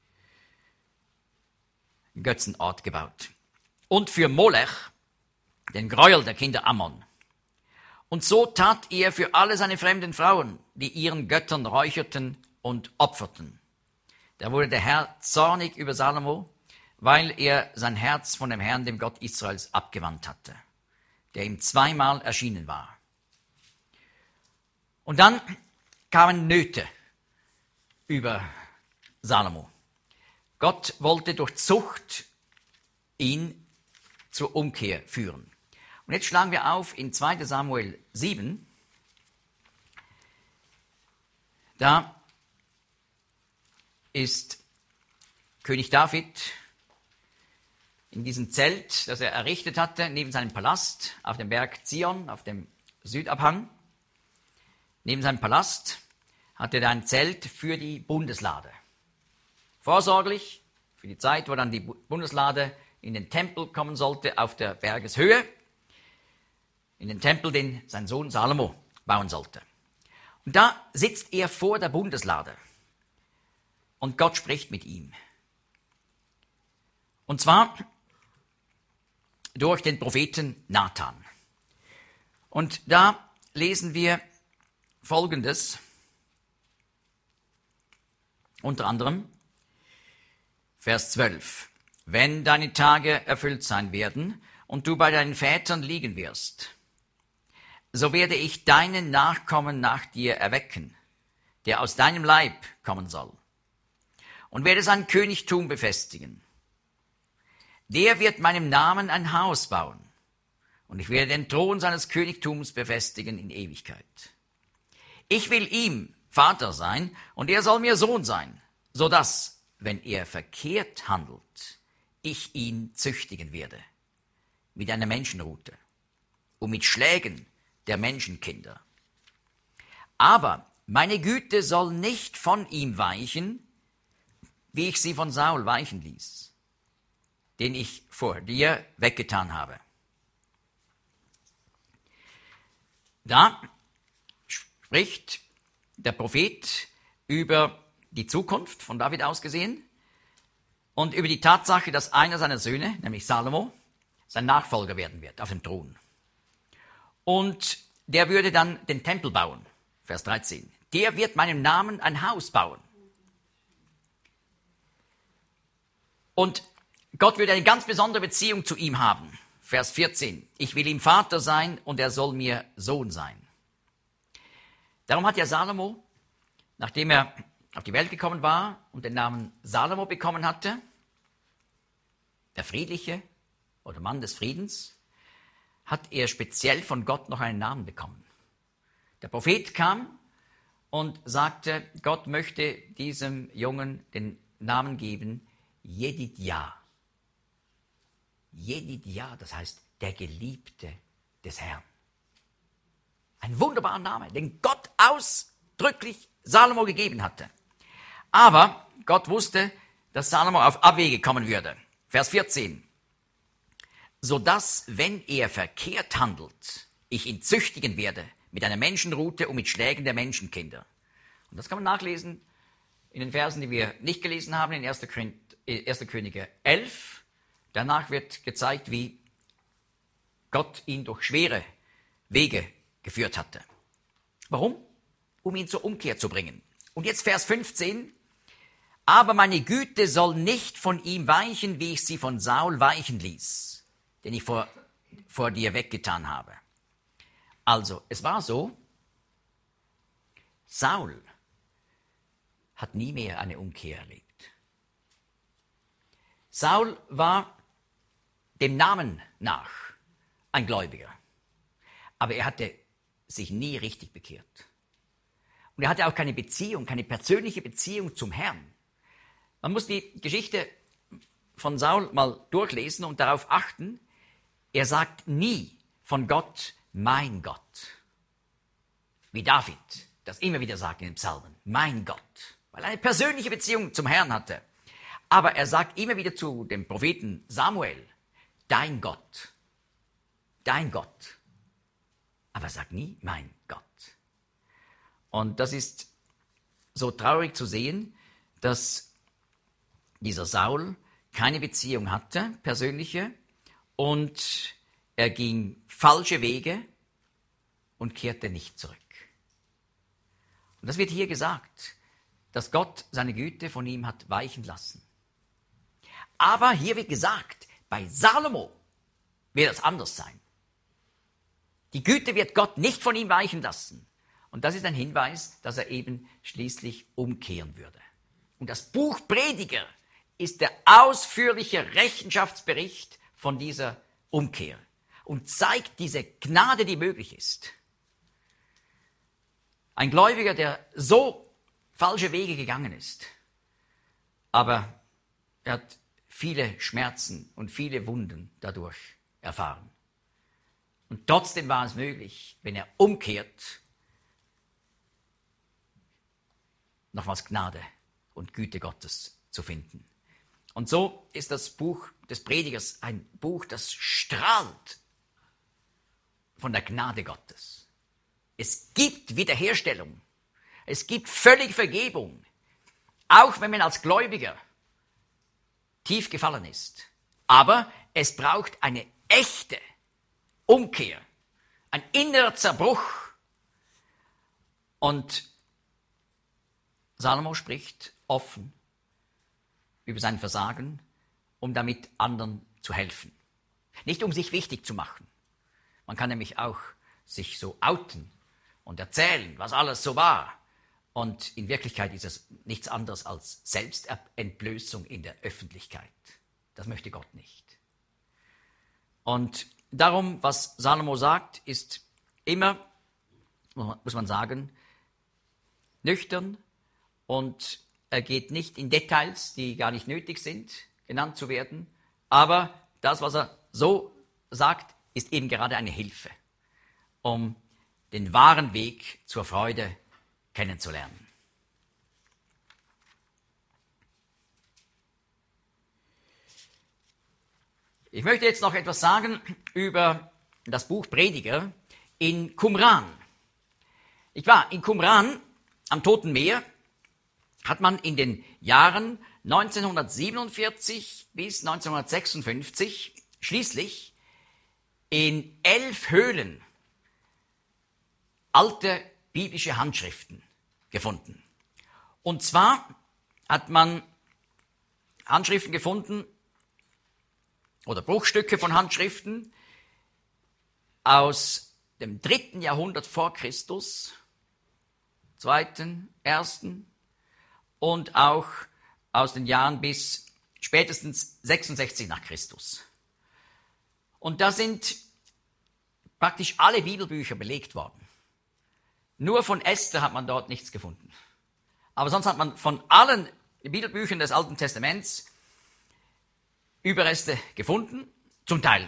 A: Götzenort gebaut. Und für Molech, den Gräuel der Kinder Ammon. Und so tat er für alle seine fremden Frauen, die ihren Göttern räucherten und opferten. Da wurde der Herr zornig über Salomo, weil er sein Herz von dem Herrn, dem Gott Israels, abgewandt hatte, der ihm zweimal erschienen war. Und dann kamen Nöte über Salomo. Gott wollte durch Zucht ihn zur Umkehr führen. Und jetzt schlagen wir auf in zweiter Samuel sieben. Da ist König David in diesem Zelt, das er errichtet hatte, neben seinem Palast auf dem Berg Zion, auf dem Südabhang. Neben seinem Palast hatte er ein Zelt für die Bundeslade. Vorsorglich für die Zeit, wo dann die Bundeslade in den Tempel kommen sollte, auf der Bergeshöhe, in den Tempel, den sein Sohn Salomo bauen sollte. Und da sitzt er vor der Bundeslade und Gott spricht mit ihm. Und zwar durch den Propheten Nathan. Und da lesen wir Folgendes, unter anderem Vers zwölf. Wenn deine Tage erfüllt sein werden und du bei deinen Vätern liegen wirst, so werde ich deinen Nachkommen nach dir erwecken, der aus deinem Leib kommen soll, und werde sein Königtum befestigen. Der wird meinem Namen ein Haus bauen, und ich werde den Thron seines Königtums befestigen in Ewigkeit. Ich will ihm Vater sein, und er soll mir Sohn sein, so dass, wenn er verkehrt handelt, ich ihn züchtigen werde, mit einer Menschenrute und mit Schlägen der Menschenkinder. Aber meine Güte soll nicht von ihm weichen, wie ich sie von Saul weichen ließ, den ich vor dir weggetan habe. Da spricht der Prophet über die Zukunft von David aus gesehen und über die Tatsache, dass einer seiner Söhne, nämlich Salomo, sein Nachfolger werden wird auf dem Thron. Und der würde dann den Tempel bauen, Vers dreizehn. Der wird meinem Namen ein Haus bauen. Und Gott würde eine ganz besondere Beziehung zu ihm haben, Vers vierzehn. Ich will ihm Vater sein und er soll mir Sohn sein. Darum hat ja Salomo, nachdem er auf die Welt gekommen war und den Namen Salomo bekommen hatte, der Friedliche oder Mann des Friedens, hat er speziell von Gott noch einen Namen bekommen. Der Prophet kam und sagte, Gott möchte diesem Jungen den Namen geben, Jedidja. Jedidja, das heißt der Geliebte des Herrn. Ein wunderbarer Name, den Gott ausdrücklich Salomo gegeben hatte. Aber Gott wusste, dass Salomo auf Abwege kommen würde. Vers vierzehn. Sodass, wenn er verkehrt handelt, ich ihn züchtigen werde mit einer Menschenrute und mit Schlägen der Menschenkinder. Und das kann man nachlesen in den Versen, die wir nicht gelesen haben, in erster Könige elf. Danach wird gezeigt, wie Gott ihn durch schwere Wege geführt hatte. Warum? Um ihn zur Umkehr zu bringen. Und jetzt Vers fünfzehn. Aber meine Güte soll nicht von ihm weichen, wie ich sie von Saul weichen ließ, den ich vor, vor dir weggetan habe. Also, es war so, Saul hat nie mehr eine Umkehr erlebt. Saul war dem Namen nach ein Gläubiger, aber er hatte sich nie richtig bekehrt. Und er hatte auch keine Beziehung, keine persönliche Beziehung zum Herrn. Man muss die Geschichte von Saul mal durchlesen und darauf achten, er sagt nie von Gott, mein Gott. Wie David das immer wieder sagt in den Psalmen, mein Gott, weil er eine persönliche Beziehung zum Herrn hatte. Aber er sagt immer wieder zu dem Propheten Samuel, dein Gott, dein Gott. Aber er sagt nie, mein Gott. Und das ist so traurig zu sehen, dass dieser Saul keine Beziehung hatte, persönliche, und er ging falsche Wege und kehrte nicht zurück. Und das wird hier gesagt, dass Gott seine Güte von ihm hat weichen lassen. Aber hier wird gesagt, bei Salomo wird es anders sein. Die Güte wird Gott nicht von ihm weichen lassen. Und das ist ein Hinweis, dass er eben schließlich umkehren würde. Und das Buch Prediger ist der ausführliche Rechenschaftsbericht von dieser Umkehr und zeigt diese Gnade, die möglich ist. Ein Gläubiger, der so falsche Wege gegangen ist, aber er hat viele Schmerzen und viele Wunden dadurch erfahren. Und trotzdem war es möglich, wenn er umkehrt, nochmals Gnade und Güte Gottes zu finden. Und so ist das Buch des Predigers ein Buch, das strahlt von der Gnade Gottes. Es gibt Wiederherstellung. Es gibt völlige Vergebung. Auch wenn man als Gläubiger tief gefallen ist. Aber es braucht eine echte Umkehr, ein innerer Zerbruch. Und Salomo spricht offen über sein Versagen, um damit anderen zu helfen. Nicht um sich wichtig zu machen. Man kann nämlich auch sich so outen und erzählen, was alles so war. Und in Wirklichkeit ist es nichts anderes als Selbstentblößung in der Öffentlichkeit. Das möchte Gott nicht. Und darum, was Salomo sagt, ist immer, muss man sagen, nüchtern, und er geht nicht in Details, die gar nicht nötig sind, genannt zu werden. Aber das, was er so sagt, ist eben gerade eine Hilfe, um den wahren Weg zur Freude kennenzulernen. Ich möchte jetzt noch etwas sagen über das Buch Prediger in Qumran. Ich war in Qumran am Toten Meer, hat man in den Jahren neunzehnhundertsiebenundvierzig bis neunzehnhundertsechsundfünfzig schließlich in elf Höhlen alte biblische Handschriften gefunden. Und zwar hat man Handschriften gefunden oder Bruchstücke von Handschriften aus dem dritten Jahrhundert vor Christus, zweiten, ersten und auch aus den Jahren bis spätestens sechsundsechzig nach Christus. Und da sind praktisch alle Bibelbücher belegt worden. Nur von Esther hat man dort nichts gefunden. Aber sonst hat man von allen Bibelbüchern des Alten Testaments Überreste gefunden, zum Teil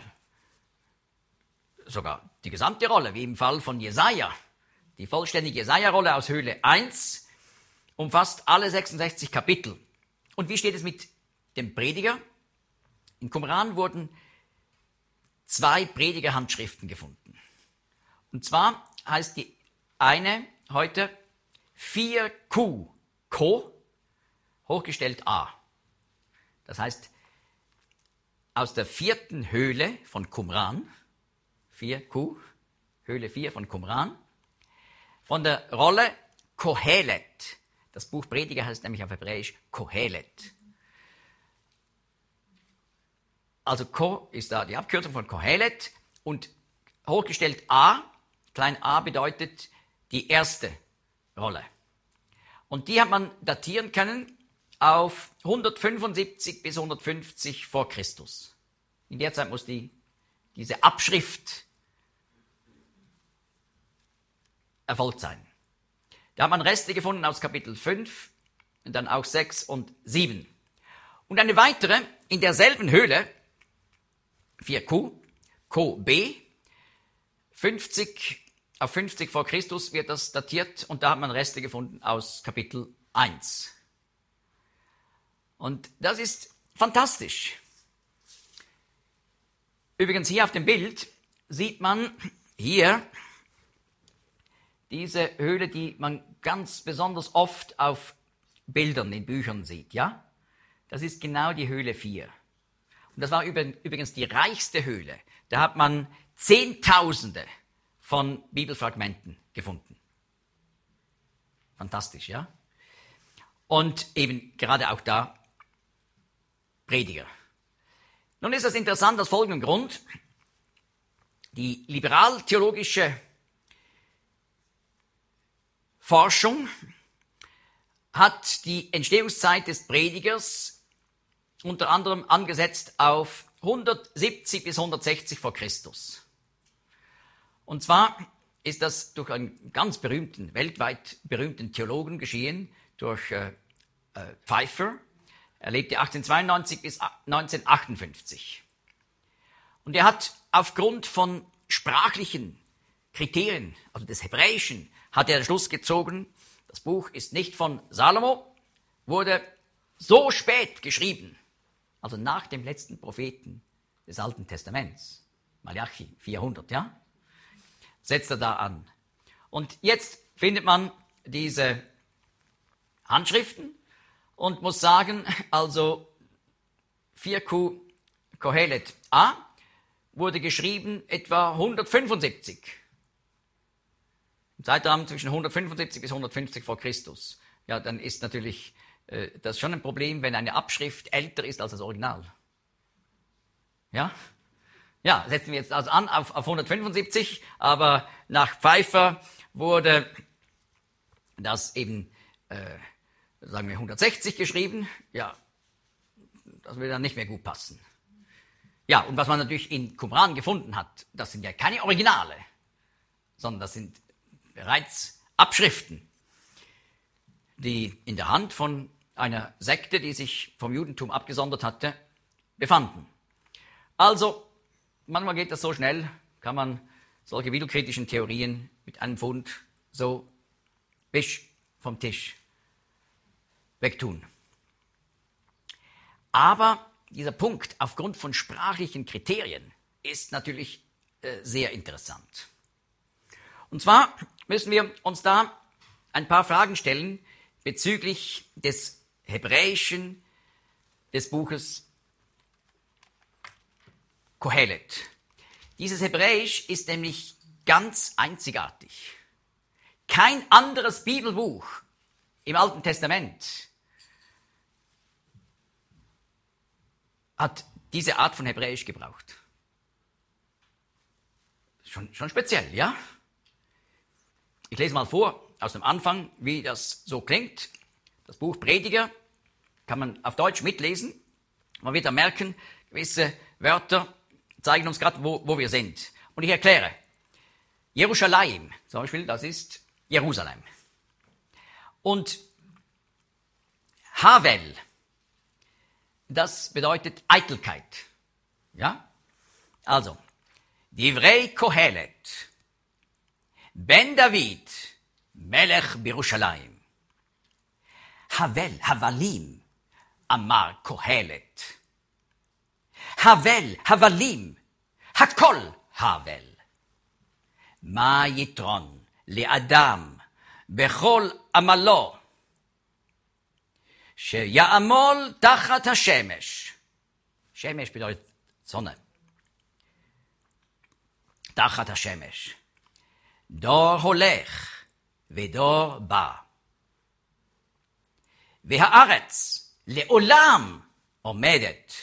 A: sogar die gesamte Rolle, wie im Fall von Jesaja. Die vollständige Jesaja-Rolle aus Höhle eins umfasst alle sechsundsechzig Kapitel. Und wie steht es mit dem Prediger? In Qumran wurden zwei Predigerhandschriften gefunden. Und zwar heißt die eine heute vier Q, Ko, hochgestellt A. Das heißt, aus der vierten Höhle von Qumran, vier Q, Höhle vier von Qumran, von der Rolle Kohelet. Das Buch Prediger heißt nämlich auf Hebräisch Kohelet. Also Ko ist da die Abkürzung von Kohelet und hochgestellt A, klein a bedeutet die erste Rolle. Und die hat man datieren können auf hundertfünfundsiebzig bis hundertfünfzig vor Christus. In der Zeit muss die, diese Abschrift erfolgt sein. Da hat man Reste gefunden aus Kapitel fünf und dann auch sechs und sieben. Und eine weitere in derselben Höhle, vier Q, Ko B, fünfzig, auf fünfzig vor Christus wird das datiert und da hat man Reste gefunden aus Kapitel eins. Und das ist fantastisch. Übrigens hier auf dem Bild sieht man hier diese Höhle, die man ganz besonders oft auf Bildern in Büchern sieht, ja? Das ist genau die Höhle vier. Und das war übrigens die reichste Höhle. Da hat man Zehntausende von Bibelfragmenten gefunden. Fantastisch, ja? Und eben gerade auch da Prediger. Nun ist das interessant aus folgendem Grund. Die liberal-theologische Forschung hat die Entstehungszeit des Predigers unter anderem angesetzt auf hundertsiebzig bis hundertsechzig vor Christus. Und zwar ist das durch einen ganz berühmten, weltweit berühmten Theologen geschehen, durch äh, äh, Pfeiffer. Er lebte achtzehnhundertzweiundneunzig bis neunzehnhundertachtundfünfzig. Und er hat aufgrund von sprachlichen Kriterien, also des Hebräischen, hat er den Schluss gezogen, das Buch ist nicht von Salomo, wurde so spät geschrieben, also nach dem letzten Propheten des Alten Testaments, Malachi vierhundert, ja, setzt er da an. Und jetzt findet man diese Handschriften und muss sagen, also vier Q Kohelet A wurde geschrieben etwa hundertfünfundsiebzig. Im Zeitraum zwischen hundertfünfundsiebzig bis hundertfünfzig vor Christus. Ja, dann ist natürlich äh, das schon ein Problem, wenn eine Abschrift älter ist als das Original. Ja? Ja, setzen wir jetzt also an auf, auf hundertfünfundsiebzig, aber nach Pfeiffer wurde das eben, äh, sagen wir, hundertsechzig geschrieben. Ja, das würde dann nicht mehr gut passen. Ja, und was man natürlich in Qumran gefunden hat, das sind ja keine Originale, sondern das sind bereits Abschriften, die in der Hand von einer Sekte, die sich vom Judentum abgesondert hatte, befanden. Also, manchmal geht das so schnell, kann man solche bibelkritischen Theorien mit einem Pfund so wisch vom Tisch wegtun. Aber dieser Punkt aufgrund von sprachlichen Kriterien ist natürlich äh, sehr interessant. Und zwar müssen wir uns da ein paar Fragen stellen bezüglich des Hebräischen des Buches Kohelet. Dieses Hebräisch ist nämlich ganz einzigartig. Kein anderes Bibelbuch im Alten Testament hat diese Art von Hebräisch gebraucht. Schon, schon speziell, ja? Ich lese mal vor aus dem Anfang, wie das so klingt. Das Buch Prediger kann man auf Deutsch mitlesen. Man wird da merken, gewisse Wörter zeigen uns gerade, wo, wo wir sind. Und ich erkläre. Jerusalem, zum Beispiel, das ist Jerusalem. Und Havel, das bedeutet Eitelkeit. Ja? Also, Divrei Kohelet, Ben David, Melech Birushalayim. Havel, Havalim, Amar Kohelet. Havel, Havalim, Hakol Havel. Ma Yitron, Le'adam, Bechol Amalo, Sheya'amol Tachat HaShemesh. Shemesh bedeutet Sonne. Tachat HaShemesh. Dor holech, vedor ba. Vehaaretz, le'olam, omedet.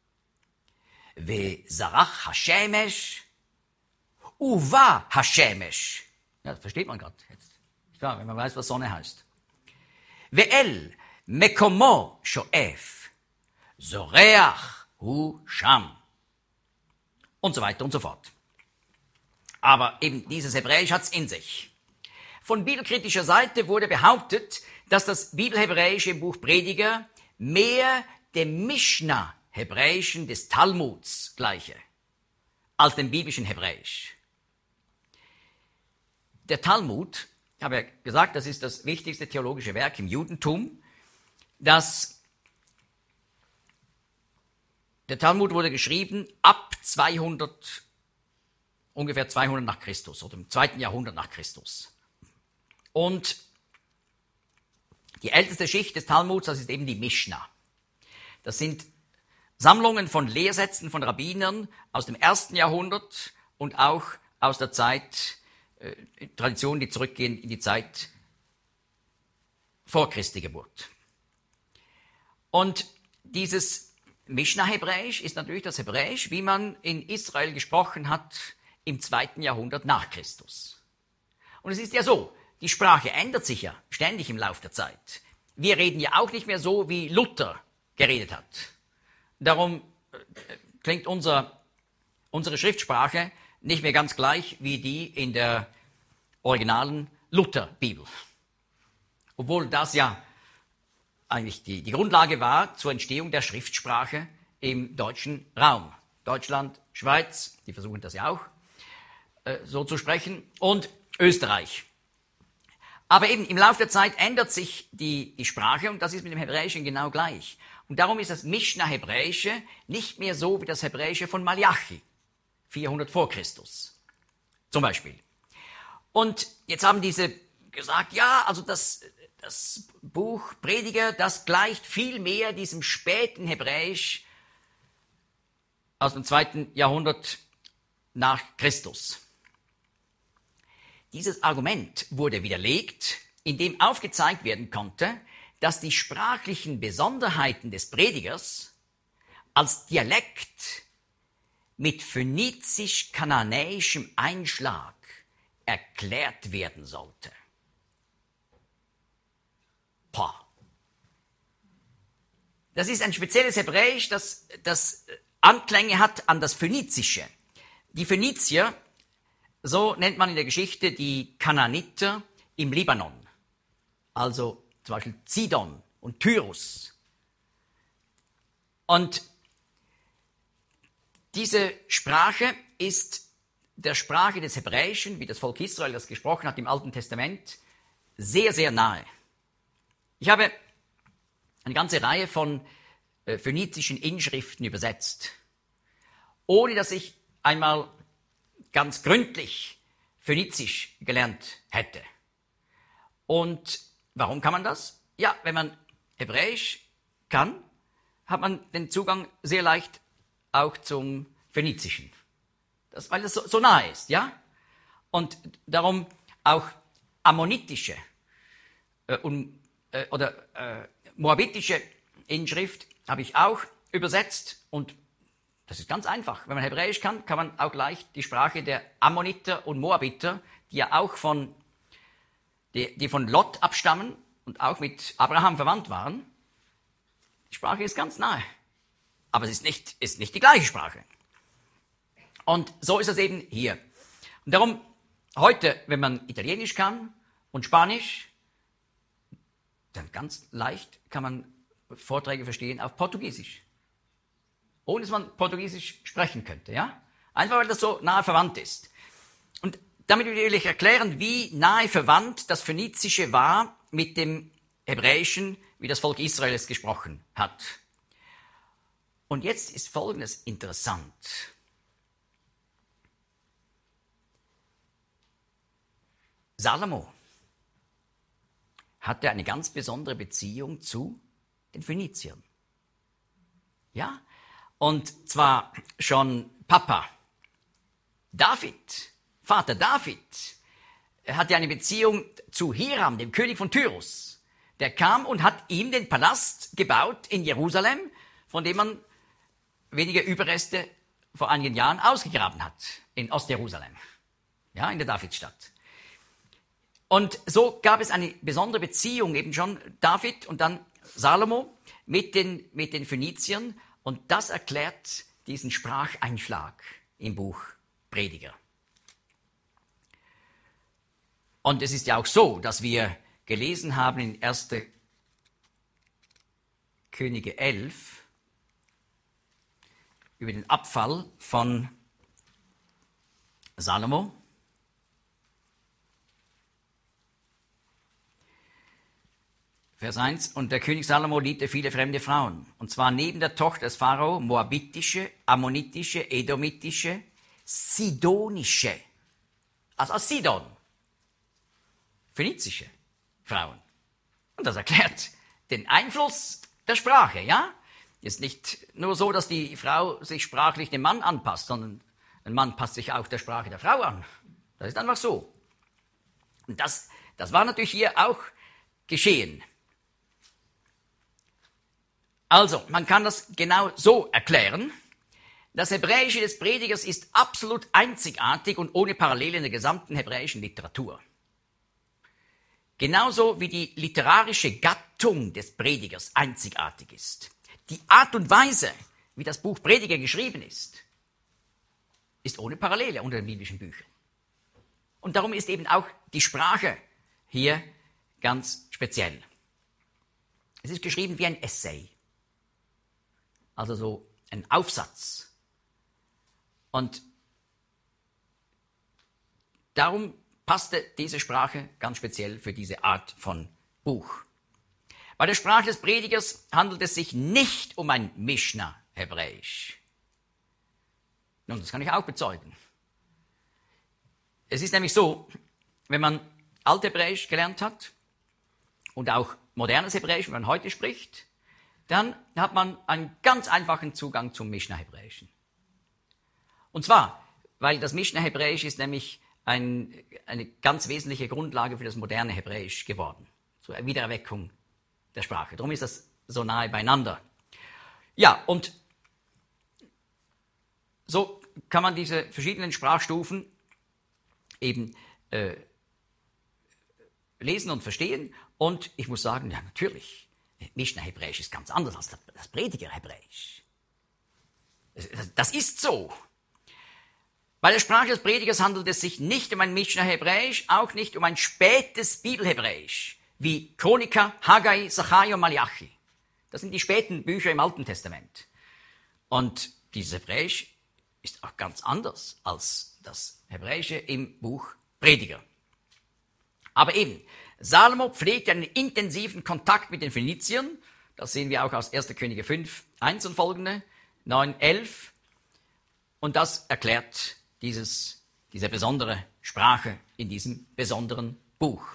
A: Vezarach HaShemesh, uva HaShemesh. Ja, das versteht man gerade jetzt. Klar, wenn man weiß, was Sonne heißt. Ve'el, mekomo sho'ef, zoreach hu sham. Und so weiter und so fort. Aber eben dieses Hebräisch hat's in sich. Von bibelkritischer Seite wurde behauptet, dass das Bibelhebräische im Buch Prediger mehr dem Mishnah-Hebräischen des Talmuds gleiche, als dem biblischen Hebräisch. Der Talmud, ich habe ja gesagt, das ist das wichtigste theologische Werk im Judentum, das der Talmud wurde geschrieben ab zweihundert, ungefähr zweihundert nach Christus oder im zweiten Jahrhundert nach Christus. Und die älteste Schicht des Talmuds, das ist eben die Mishnah. Das sind Sammlungen von Lehrsätzen von Rabbinern aus dem ersten Jahrhundert und auch aus der Zeit, äh, Traditionen, die zurückgehen in die Zeit vor Christi Geburt. Und dieses Mishnah-Hebräisch ist natürlich das Hebräisch, wie man in Israel gesprochen hat im zweiten Jahrhundert nach Christus. Und es ist ja so, die Sprache ändert sich ja ständig im Laufe der Zeit. Wir reden ja auch nicht mehr so, wie Luther geredet hat. Darum klingt unser, unsere Schriftsprache nicht mehr ganz gleich wie die in der originalen Lutherbibel. Obwohl das ja eigentlich die, die Grundlage war zur Entstehung der Schriftsprache im deutschen Raum. Deutschland, Schweiz, die versuchen das ja auch äh, so zu sprechen, und Österreich. Aber eben im Laufe der Zeit ändert sich die, die Sprache, und das ist mit dem Hebräischen genau gleich. Und darum ist das Mishnah-Hebräische nicht mehr so wie das Hebräische von Malachi, vierhundert vor Christus, zum Beispiel. Und jetzt haben diese gesagt, ja, also das, das Buch Prediger, das gleicht viel mehr diesem späten Hebräisch aus dem zweiten Jahrhundert nach Christus. Dieses Argument wurde widerlegt, indem aufgezeigt werden konnte, dass die sprachlichen Besonderheiten des Predigers als Dialekt mit phönizisch-kananäischem Einschlag erklärt werden sollte. Pah. Das ist ein spezielles Hebräisch, das, das Anklänge hat an das Phönizische. Die Phönizier, so nennt man in der Geschichte die Kanaaniter im Libanon, also zum Beispiel Zidon und Tyrus. Und diese Sprache ist der Sprache des Hebräischen, wie das Volk Israel das gesprochen hat im Alten Testament, sehr, sehr nahe. Ich habe eine ganze Reihe von äh, phönizischen Inschriften übersetzt, ohne dass ich einmal ganz gründlich Phönizisch gelernt hätte. Und warum kann man das? Ja, wenn man Hebräisch kann, hat man den Zugang sehr leicht auch zum Phönizischen. Das, weil es so, so nahe ist, ja? Und darum auch ammonitische äh, und, äh, oder äh, moabitische Inschrift habe ich auch übersetzt. Und das ist ganz einfach. Wenn man Hebräisch kann, kann man auch leicht die Sprache der Ammoniter und Moabiter, die ja auch von, die, die von Lot abstammen und auch mit Abraham verwandt waren. Die Sprache ist ganz nahe. Aber es ist nicht, ist nicht die gleiche Sprache. Und so ist es eben hier. Und darum, heute, wenn man Italienisch kann und Spanisch, dann ganz leicht kann man Vorträge verstehen auf Portugiesisch. Ohne dass man Portugiesisch sprechen könnte, ja? Einfach, weil das so nahe verwandt ist. Und damit will ich erklären, wie nahe verwandt das Phönizische war mit dem Hebräischen, wie das Volk Israel es gesprochen hat. Und jetzt ist Folgendes interessant. Salomo hatte eine ganz besondere Beziehung zu den Phöniziern. Ja? Und zwar schon Papa David, Vater David, hatte eine Beziehung zu Hiram, dem König von Tyrus. Der kam und hat ihm den Palast gebaut in Jerusalem, von dem man wenige Überreste vor einigen Jahren ausgegraben hat, in Ostjerusalem, ja, in der Davidstadt. Und so gab es eine besondere Beziehung, eben schon David und dann Salomo mit den, mit den Phöniziern. Und das erklärt diesen Spracheinschlag im Buch Prediger. Und es ist ja auch so, dass wir gelesen haben in erster Könige elf über den Abfall von Salomo. Vers eins, und der König Salomo liebte viele fremde Frauen, und zwar neben der Tochter des Pharao moabitische, ammonitische, edomitische, sidonische, also aus Sidon, phönizische Frauen. Und das erklärt den Einfluss der Sprache, ja? Ist nicht nur so, dass die Frau sich sprachlich dem Mann anpasst, sondern ein Mann passt sich auch der Sprache der Frau an. Das ist einfach so. Und das, das war natürlich hier auch geschehen. Also, man kann das genau so erklären. Das Hebräische des Predigers ist absolut einzigartig und ohne Parallele in der gesamten hebräischen Literatur. Genauso wie die literarische Gattung des Predigers einzigartig ist. Die Art und Weise, wie das Buch Prediger geschrieben ist, ist ohne Parallele unter den biblischen Büchern. Und darum ist eben auch die Sprache hier ganz speziell. Es ist geschrieben wie ein Essay, also so ein Aufsatz. Und darum passte diese Sprache ganz speziell für diese Art von Buch. Bei der Sprache des Predigers handelt es sich nicht um ein Mischna-Hebräisch. Nun, das kann ich auch bezeugen. Es ist nämlich so, wenn man Althebräisch gelernt hat und auch modernes Hebräisch, wenn man heute spricht, dann hat man einen ganz einfachen Zugang zum Mischna-Hebräischen. Und zwar, weil das Mischna-Hebräisch ist nämlich ein, eine ganz wesentliche Grundlage für das moderne Hebräisch geworden, zur Wiedererweckung der Sprache. Darum ist das so nahe beieinander. Ja, und so kann man diese verschiedenen Sprachstufen eben äh, lesen und verstehen. Und ich muss sagen, ja natürlich, Mischna-Hebräisch ist ganz anders als das Prediger-Hebräisch. Das ist so. Bei der Sprache des Predigers handelt es sich nicht um ein Mischna-Hebräisch, auch nicht um ein spätes Bibelhebräisch, wie Chroniker, Haggai, Sacharja und Malachi. Das sind die späten Bücher im Alten Testament. Und dieses Hebräisch ist auch ganz anders als das Hebräische im Buch Prediger. Aber eben, Salomo pflegt einen intensiven Kontakt mit den Phöniziern. Das sehen wir auch aus erster Könige fünf, eins und folgende, neun, elf. Und das erklärt dieses, diese besondere Sprache in diesem besonderen Buch.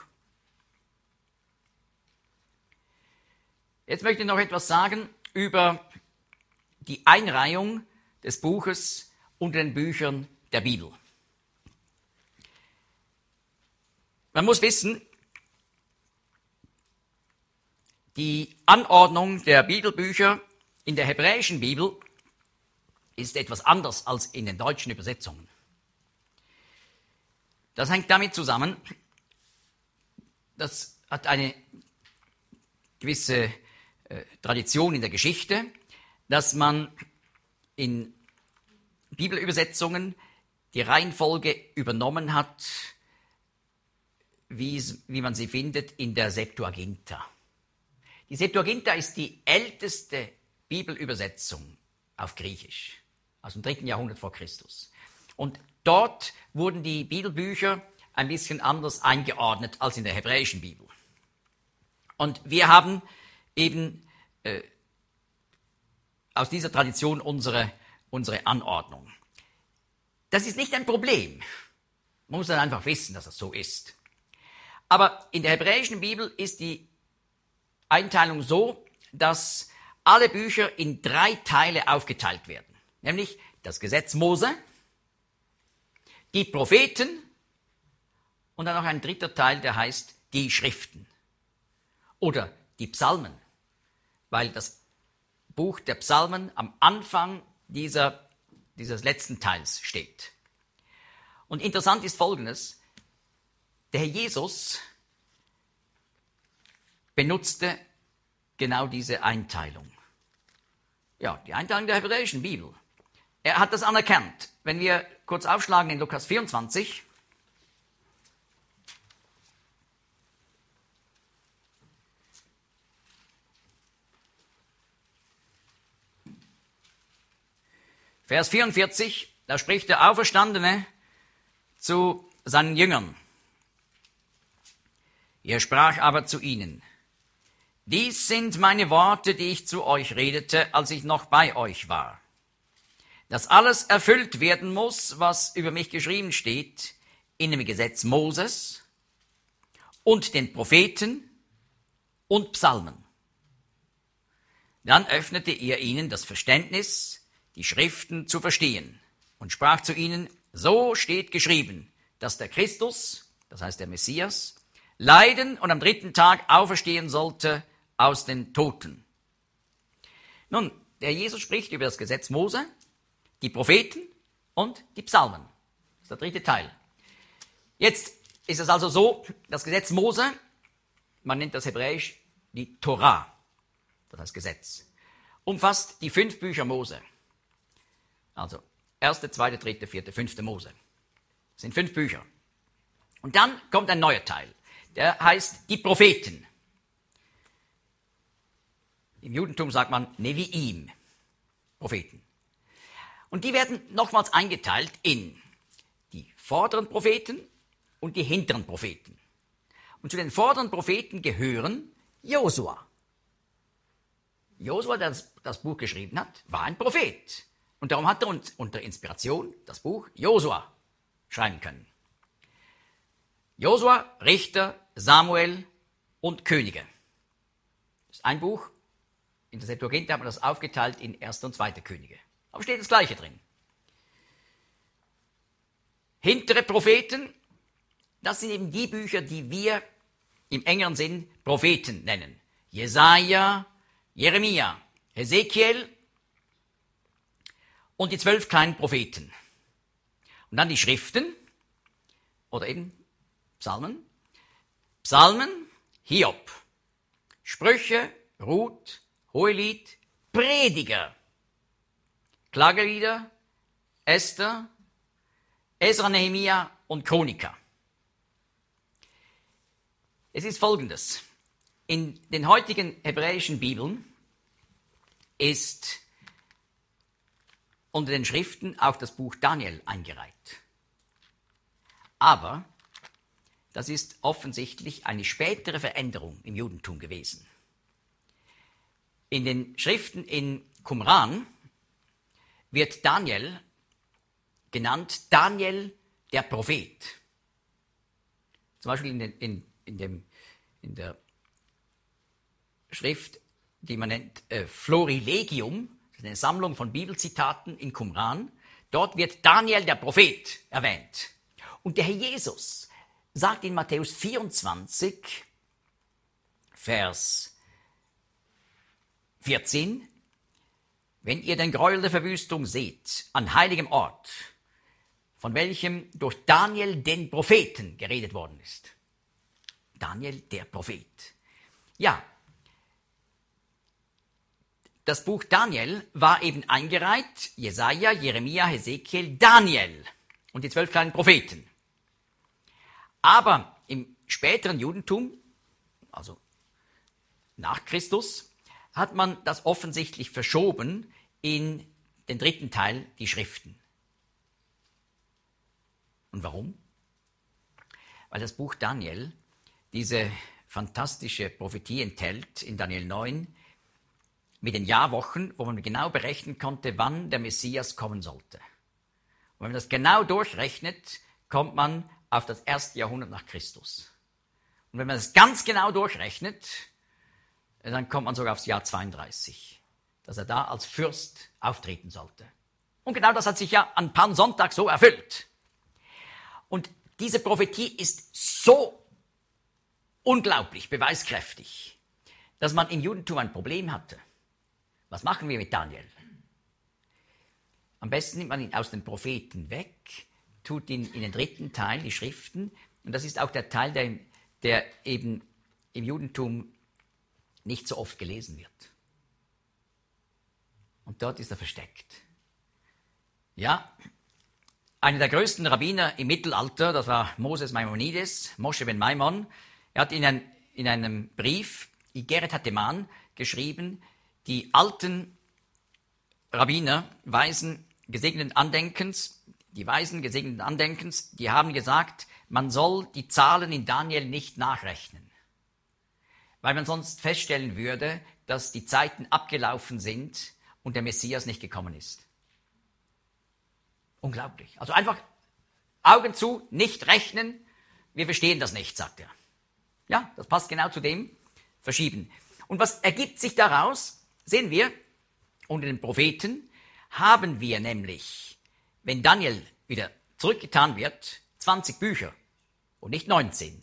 A: Jetzt möchte ich noch etwas sagen über die Einreihung des Buches unter den Büchern der Bibel. Man muss wissen, die Anordnung der Bibelbücher in der hebräischen Bibel ist etwas anders als in den deutschen Übersetzungen. Das hängt damit zusammen, das hat eine gewisse äh, Tradition in der Geschichte, dass man in Bibelübersetzungen die Reihenfolge übernommen hat, wie, wie man sie findet in der Septuaginta. Die Septuaginta ist die älteste Bibelübersetzung auf Griechisch, aus dem dritten Jahrhundert vor Christus. Und dort wurden die Bibelbücher ein bisschen anders eingeordnet als in der hebräischen Bibel. Und wir haben eben äh, aus dieser Tradition unsere, unsere Anordnung. Das ist nicht ein Problem. Man muss dann einfach wissen, dass das so ist. Aber in der hebräischen Bibel ist die Einteilung so, dass alle Bücher in drei Teile aufgeteilt werden. Nämlich das Gesetz Mose, die Propheten und dann noch ein dritter Teil, der heißt die Schriften oder die Psalmen, weil das Buch der Psalmen am Anfang dieser, dieses letzten Teils steht. Und interessant ist Folgendes: Der Herr Jesus benutzte genau diese Einteilung. Ja, die Einteilung der hebräischen Bibel. Er hat das anerkannt. Wenn wir kurz aufschlagen in Lukas vierundzwanzig, Vers vierundvierzig, da spricht der Auferstandene zu seinen Jüngern. Er sprach aber zu ihnen: Dies sind meine Worte, die ich zu euch redete, als ich noch bei euch war. Dass alles erfüllt werden muss, was über mich geschrieben steht, in dem Gesetz Moses und den Propheten und Psalmen. Dann öffnete er ihnen das Verständnis, die Schriften zu verstehen, und sprach zu ihnen: So steht geschrieben, dass der Christus, das heißt der Messias, leiden und am dritten Tag auferstehen sollte aus den Toten. Nun, der Jesus spricht über das Gesetz Mose, die Propheten und die Psalmen. Das ist der dritte Teil. Jetzt ist es also so, das Gesetz Mose, man nennt das hebräisch die Torah, das heißt Gesetz, umfasst die fünf Bücher Mose. Also erste, zweite, dritte, vierte, fünfte Mose. Das sind fünf Bücher. Und dann kommt ein neuer Teil, der heißt die Propheten. Im Judentum sagt man Neviim, Propheten. Und die werden nochmals eingeteilt in die vorderen Propheten und die hinteren Propheten. Und zu den vorderen Propheten gehören Josua. Josua, der das, das Buch geschrieben hat, war ein Prophet. Und darum hat er uns unter Inspiration das Buch Josua schreiben können. Josua, Richter, Samuel und Könige. Das ist ein Buch. In der Septuaginta hat man das aufgeteilt in erster und zweiter Könige. Aber steht das Gleiche drin. hintere Propheten, das sind eben die Bücher, die wir im engeren Sinn Propheten nennen. Jesaja, Jeremia, Hesekiel und die zwölf kleinen Propheten. Und dann die Schriften oder eben Psalmen. Psalmen, Hiob, Sprüche, Ruth, Hohelied, Prediger, Klagelieder, Esther, Esra, Nehemia und Chroniker. Es ist Folgendes. In den heutigen hebräischen Bibeln ist unter den Schriften auch das Buch Daniel eingereiht. Aber das ist offensichtlich eine spätere Veränderung im Judentum gewesen. In den Schriften in Qumran wird Daniel genannt Daniel der Prophet. Zum Beispiel in, den, in, in, dem, in der Schrift, die man nennt äh, Florilegium, das ist eine Sammlung von Bibelzitaten in Qumran, dort wird Daniel der Prophet erwähnt. Und der Herr Jesus sagt in Matthäus vierundzwanzig, Vers vierzehn, wenn ihr den Gräuel der Verwüstung seht, an heiligem Ort, von welchem durch Daniel den Propheten geredet worden ist. Daniel der Prophet. Ja, das Buch Daniel war eben eingereiht, Jesaja, Jeremia, Hesekiel, Daniel und die zwölf kleinen Propheten. Aber im späteren Judentum, also nach Christus, hat man das offensichtlich verschoben in den dritten Teil, die Schriften. Und warum? Weil das Buch Daniel diese fantastische Prophetie enthält in Daniel neun mit den Jahrwochen, wo man genau berechnen konnte, wann der Messias kommen sollte. Und wenn man das genau durchrechnet, kommt man auf das erste Jahrhundert nach Christus. Und wenn man das ganz genau durchrechnet, dann kommt man sogar aufs Jahr zweiunddreißig, dass er da als Fürst auftreten sollte. Und genau das hat sich ja an Palmsonntag so erfüllt. Und diese Prophetie ist so unglaublich beweiskräftig, dass man im Judentum ein Problem hatte. Was machen wir mit Daniel? Am besten nimmt man ihn aus den Propheten weg, tut ihn in den dritten Teil, die Schriften, und das ist auch der Teil, der, der eben im Judentum nicht so oft gelesen wird. Und dort ist er versteckt. Ja, einer der größten Rabbiner im Mittelalter, das war Moses Maimonides, Moshe ben Maimon, er hat in, ein, in einem Brief, Igeret HaTeman, geschrieben, die alten Rabbiner, Weisen gesegneten Andenkens, die Weisen gesegneten Andenkens, die haben gesagt, man soll die Zahlen in Daniel nicht nachrechnen, weil man sonst feststellen würde, dass die Zeiten abgelaufen sind und der Messias nicht gekommen ist. Unglaublich. Also einfach Augen zu, nicht rechnen, wir verstehen das nicht, sagt er. Ja, das passt genau zu dem Verschieben. Und was ergibt sich daraus? Sehen wir, unter den Propheten haben wir nämlich, wenn Daniel wieder zurückgetan wird, zwanzig Bücher und nicht neunzehn.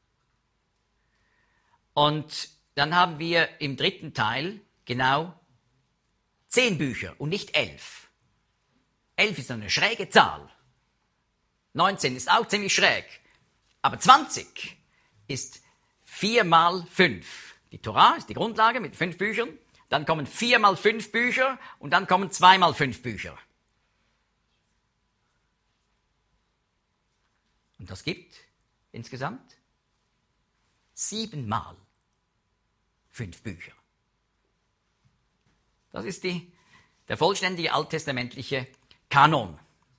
A: Und dann haben wir im dritten Teil genau zehn Bücher und nicht elf. elf ist eine schräge Zahl. neunzehn ist auch ziemlich schräg. Aber zwanzig ist vier mal fünf. Die Torah ist die Grundlage mit fünf Büchern. Dann kommen vier mal fünf Bücher und dann kommen zwei mal fünf Bücher. Und das gibt insgesamt sieben mal fünf Bücher. Das ist die, der vollständige alttestamentliche Kanon.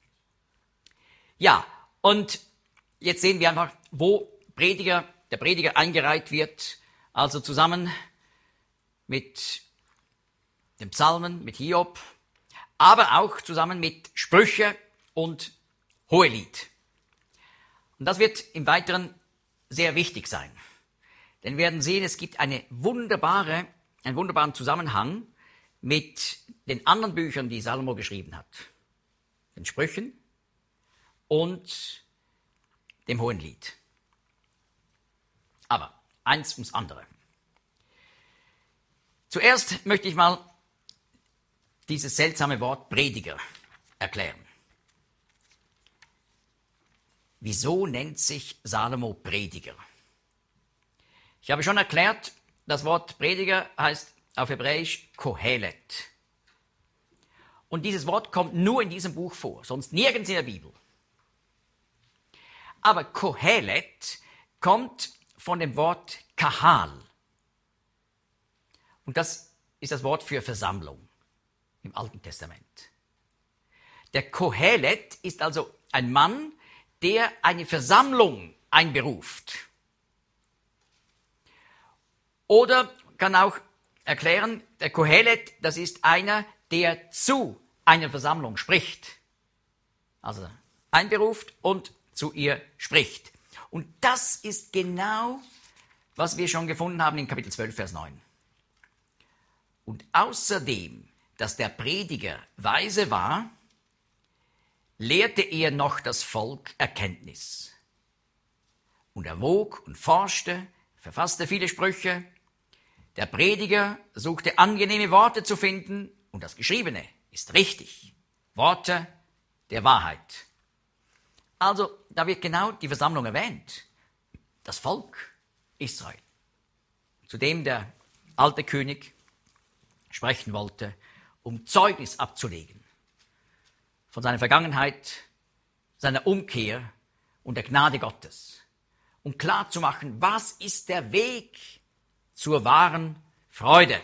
A: Ja, und jetzt sehen wir einfach, wo Prediger, der Prediger eingereiht wird, also zusammen mit den Psalmen, mit Hiob, aber auch zusammen mit Sprüche und Hohelied. Und das wird im Weiteren sehr wichtig sein. Denn wir werden sehen, es gibt eine wunderbare, einen wunderbaren Zusammenhang mit den anderen Büchern, die Salomo geschrieben hat. Den Sprüchen und dem Hohenlied. Aber eins ums andere. Zuerst möchte ich mal dieses seltsame Wort Prediger erklären. Wieso nennt sich Salomo Prediger? Ich habe schon erklärt, das Wort Prediger heißt auf Hebräisch Kohelet. Und dieses Wort kommt nur in diesem Buch vor, sonst nirgends in der Bibel. Aber Kohelet kommt von dem Wort Kahal. Und das ist das Wort für Versammlung im Alten Testament. Der Kohelet ist also ein Mann, der eine Versammlung einberuft. Oder kann auch erklären, der Kohelet, das ist einer, der zu einer Versammlung spricht. Also einberuft und zu ihr spricht. Und das ist genau, was wir schon gefunden haben in Kapitel zwölf, Vers neun. Und außerdem, dass der Prediger weise war, lehrte er noch das Volk Erkenntnis. Und er wog und forschte, verfasste viele Sprüche. Der Prediger suchte angenehme Worte zu finden und das Geschriebene ist richtig. Worte der Wahrheit. Also, da wird genau die Versammlung erwähnt. Das Volk Israel. Zu dem der alte König sprechen wollte, um Zeugnis abzulegen von seiner Vergangenheit, seiner Umkehr und der Gnade Gottes. Um klarzumachen, was ist der Weg zur wahren Freude.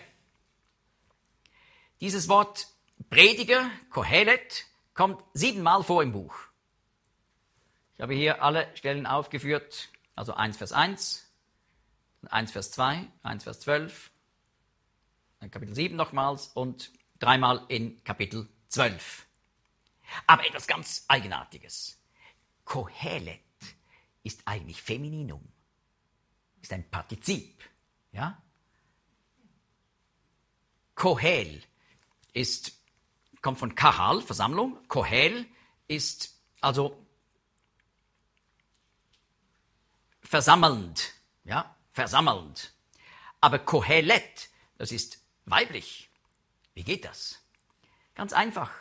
A: Dieses Wort Prediger, Kohelet, kommt siebenmal vor im Buch. Ich habe hier alle Stellen aufgeführt, also eins Vers eins, eins Vers zwei, eins Vers zwölf, in Kapitel sieben nochmals und dreimal in Kapitel zwölf. Aber etwas ganz Eigenartiges. Kohelet ist eigentlich Femininum, ist ein Partizip. Ja? Kohel ist, kommt von Kahal, Versammlung. Kohel ist also versammelnd, ja, versammelnd. Aber Kohelet, das ist weiblich. Wie geht das? Ganz einfach.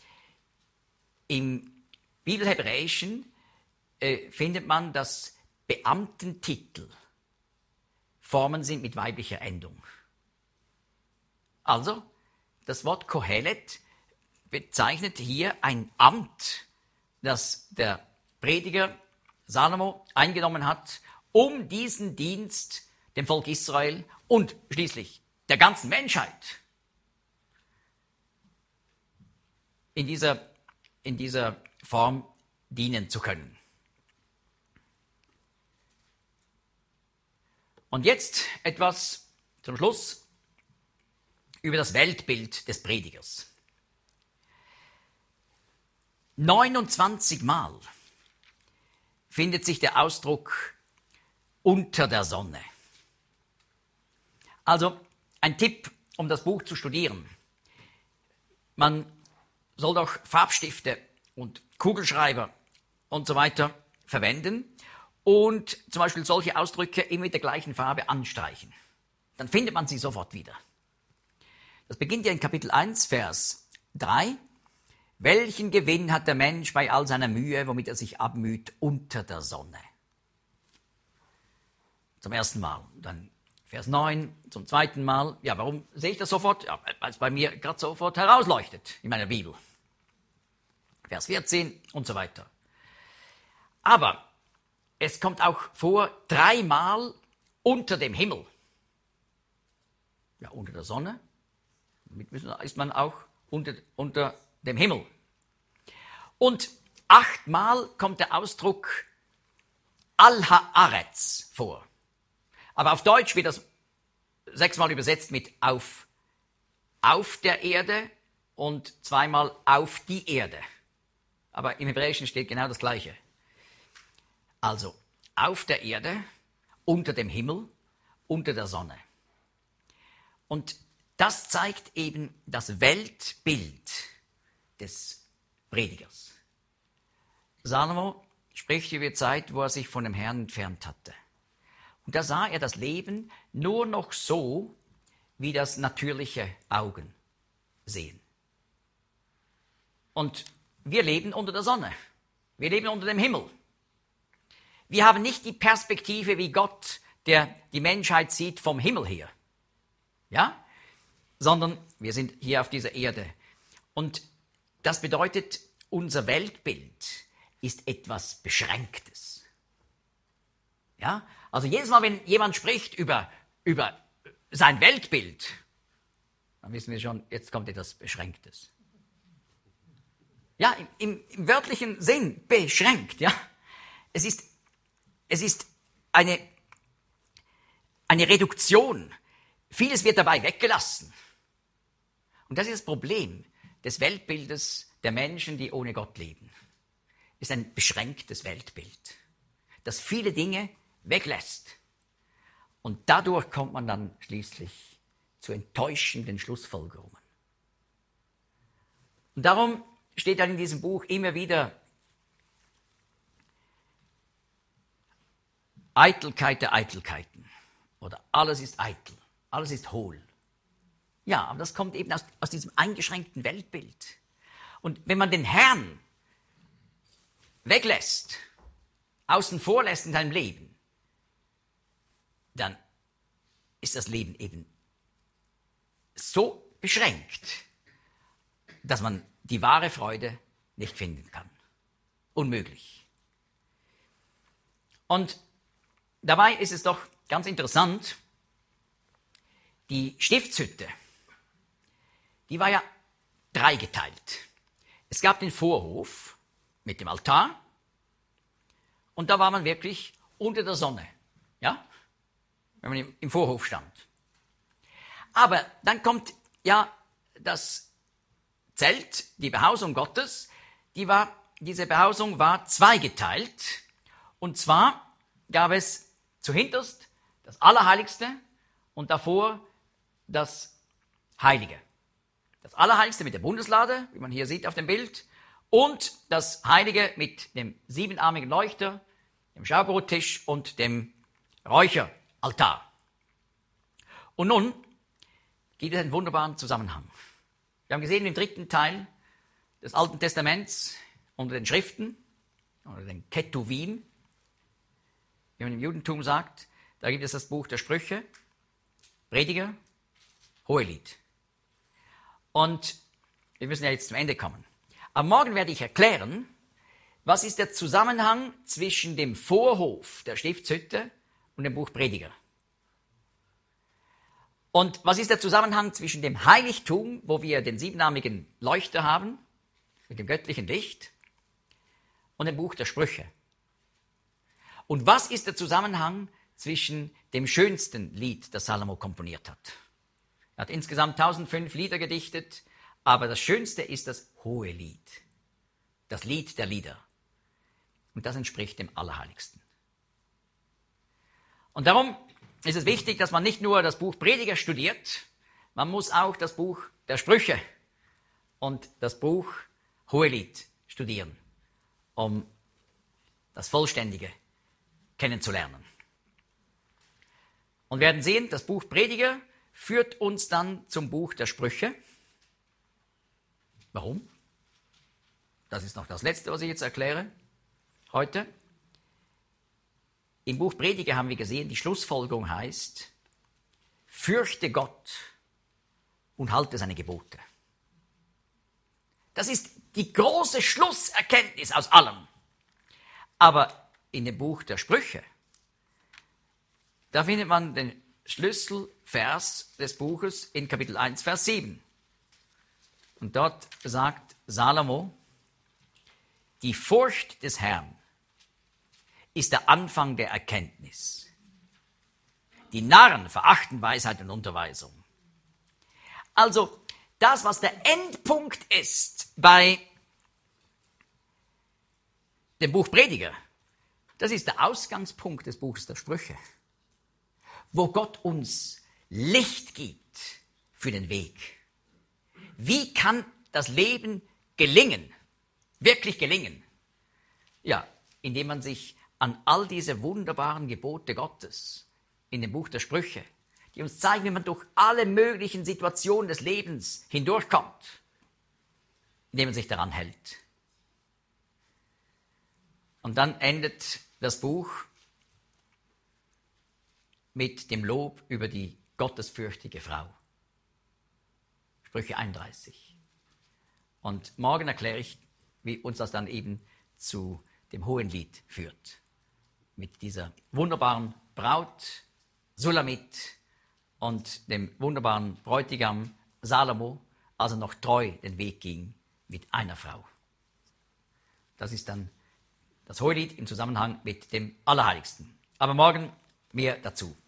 A: Im Bibelhebräischen äh, findet man, dass Beamtentitel Formen sind mit weiblicher Endung. Also, das Wort Kohelet bezeichnet hier ein Amt, das der Prediger Salomo eingenommen hat, um diesen Dienst dem Volk Israel und schließlich der ganzen Menschheit in dieser, in dieser Form dienen zu können. Und jetzt etwas zum Schluss über das Weltbild des Predigers. neunundzwanzig Mal findet sich der Ausdruck unter der Sonne. Also ein Tipp, um das Buch zu studieren. Man soll doch Farbstifte und Kugelschreiber und so weiter verwenden und zum Beispiel solche Ausdrücke immer mit der gleichen Farbe anstreichen. Dann findet man sie sofort wieder. Das beginnt ja in Kapitel eins, Vers drei. Welchen Gewinn hat der Mensch bei all seiner Mühe, womit er sich abmüht unter der Sonne? Zum ersten Mal. Dann Vers neun, zum zweiten Mal. Ja, warum sehe ich das sofort? Ja, weil es bei mir gerade sofort herausleuchtet in meiner Bibel. Vers vierzehn und so weiter. Aber es kommt auch vor dreimal unter dem Himmel. Ja, unter der Sonne. Damit ist man auch unter, unter dem Himmel. Und achtmal kommt der Ausdruck Al-Haaretz vor. Aber auf Deutsch wird das sechsmal übersetzt mit auf, auf der Erde und zweimal auf die Erde. Aber im Hebräischen steht genau das Gleiche. Also auf der Erde, unter dem Himmel, unter der Sonne. Und das zeigt eben das Weltbild des Predigers. Salomo spricht über die Zeit, wo er sich von dem Herrn entfernt hatte. Und da sah er das Leben nur noch so, wie das natürliche Augen sehen. Und wir leben unter der Sonne. Wir leben unter dem Himmel. Wir haben nicht die Perspektive, wie Gott, der die Menschheit sieht, vom Himmel her. Ja? Sondern wir sind hier auf dieser Erde. Und das bedeutet, unser Weltbild ist etwas Beschränktes. Ja? Also jedes Mal, wenn jemand spricht über, über sein Weltbild, dann wissen wir schon, jetzt kommt etwas Beschränktes. Ja, im, im, im wörtlichen Sinn beschränkt. Ja? Es ist, es ist eine, eine Reduktion. Vieles wird dabei weggelassen. Und das ist das Problem des Weltbildes der Menschen, die ohne Gott leben. Es ist ein beschränktes Weltbild, das viele Dinge weglässt. Und dadurch kommt man dann schließlich zu enttäuschenden Schlussfolgerungen. Und darum steht dann in diesem Buch immer wieder Eitelkeit der Eitelkeiten oder alles ist eitel, alles ist hohl. Ja, aber das kommt eben aus, aus diesem eingeschränkten Weltbild. Und wenn man den Herrn weglässt, außen vor lässt in seinem Leben, dann ist das Leben eben so beschränkt, dass man die wahre Freude nicht finden kann. Unmöglich. Und dabei ist es doch ganz interessant, die Stiftshütte, die war ja dreigeteilt. Es gab den Vorhof mit dem Altar und da war man wirklich unter der Sonne, ja, wenn man im Vorhof stand. Aber dann kommt ja das Zelt, die Behausung Gottes, die war, diese Behausung war zweigeteilt. Und zwar gab es zuhinterst das Allerheiligste und davor das Heilige. Das Allerheiligste mit der Bundeslade, wie man hier sieht auf dem Bild, und das Heilige mit dem siebenarmigen Leuchter, dem Schaubrottisch und dem Räucheraltar. Und nun gibt es einen wunderbaren Zusammenhang. Wir haben gesehen im dritten Teil des Alten Testaments unter den Schriften, oder den Ketuvim, wie man im Judentum sagt, da gibt es das Buch der Sprüche, Prediger, Hohelied. Und wir müssen ja jetzt zum Ende kommen. Am Morgen werde ich erklären, was ist der Zusammenhang zwischen dem Vorhof der Stiftshütte und dem Buch Prediger. Und was ist der Zusammenhang zwischen dem Heiligtum, wo wir den siebenarmigen Leuchter haben, mit dem göttlichen Licht, und dem Buch der Sprüche? Und was ist der Zusammenhang zwischen dem schönsten Lied, das Salomo komponiert hat? Er hat insgesamt tausendfünf Lieder gedichtet, aber das Schönste ist das Hohelied, das Lied der Lieder. Und das entspricht dem Allerheiligsten. Und darum ist es wichtig, dass man nicht nur das Buch Prediger studiert, man muss auch das Buch der Sprüche und das Buch Hohelied studieren, um das Vollständige kennenzulernen. Und wir werden sehen, das Buch Prediger führt uns dann zum Buch der Sprüche. Warum? Das ist noch das Letzte, was ich jetzt erkläre heute. Im Buch Prediger haben wir gesehen, die Schlussfolgerung heißt, fürchte Gott und halte seine Gebote. Das ist die große Schlusserkenntnis aus allem. Aber in dem Buch der Sprüche, da findet man den Schlüsselvers des Buches in Kapitel eins, Vers sieben. Und dort sagt Salomo, die Furcht des Herrn ist der Anfang der Erkenntnis. Die Narren verachten Weisheit und Unterweisung. Also, das, was der Endpunkt ist bei dem Buch Prediger, das ist der Ausgangspunkt des Buches der Sprüche, wo Gott uns Licht gibt für den Weg. Wie kann das Leben gelingen, wirklich gelingen, Ja, indem man sich an all diese wunderbaren Gebote Gottes in dem Buch der Sprüche, die uns zeigen, wie man durch alle möglichen Situationen des Lebens hindurchkommt, indem man sich daran hält. Und dann endet das Buch mit dem Lob über die gottesfürchtige Frau. Sprüche einunddreißig. Und morgen erkläre ich, wie uns das dann eben zu dem Hohenlied führt. Mit dieser wunderbaren Braut Sulamit und dem wunderbaren Bräutigam Salomo, als er noch treu den Weg ging mit einer Frau. Das ist dann das Hohelied im Zusammenhang mit dem Allerheiligsten. Aber morgen mehr dazu.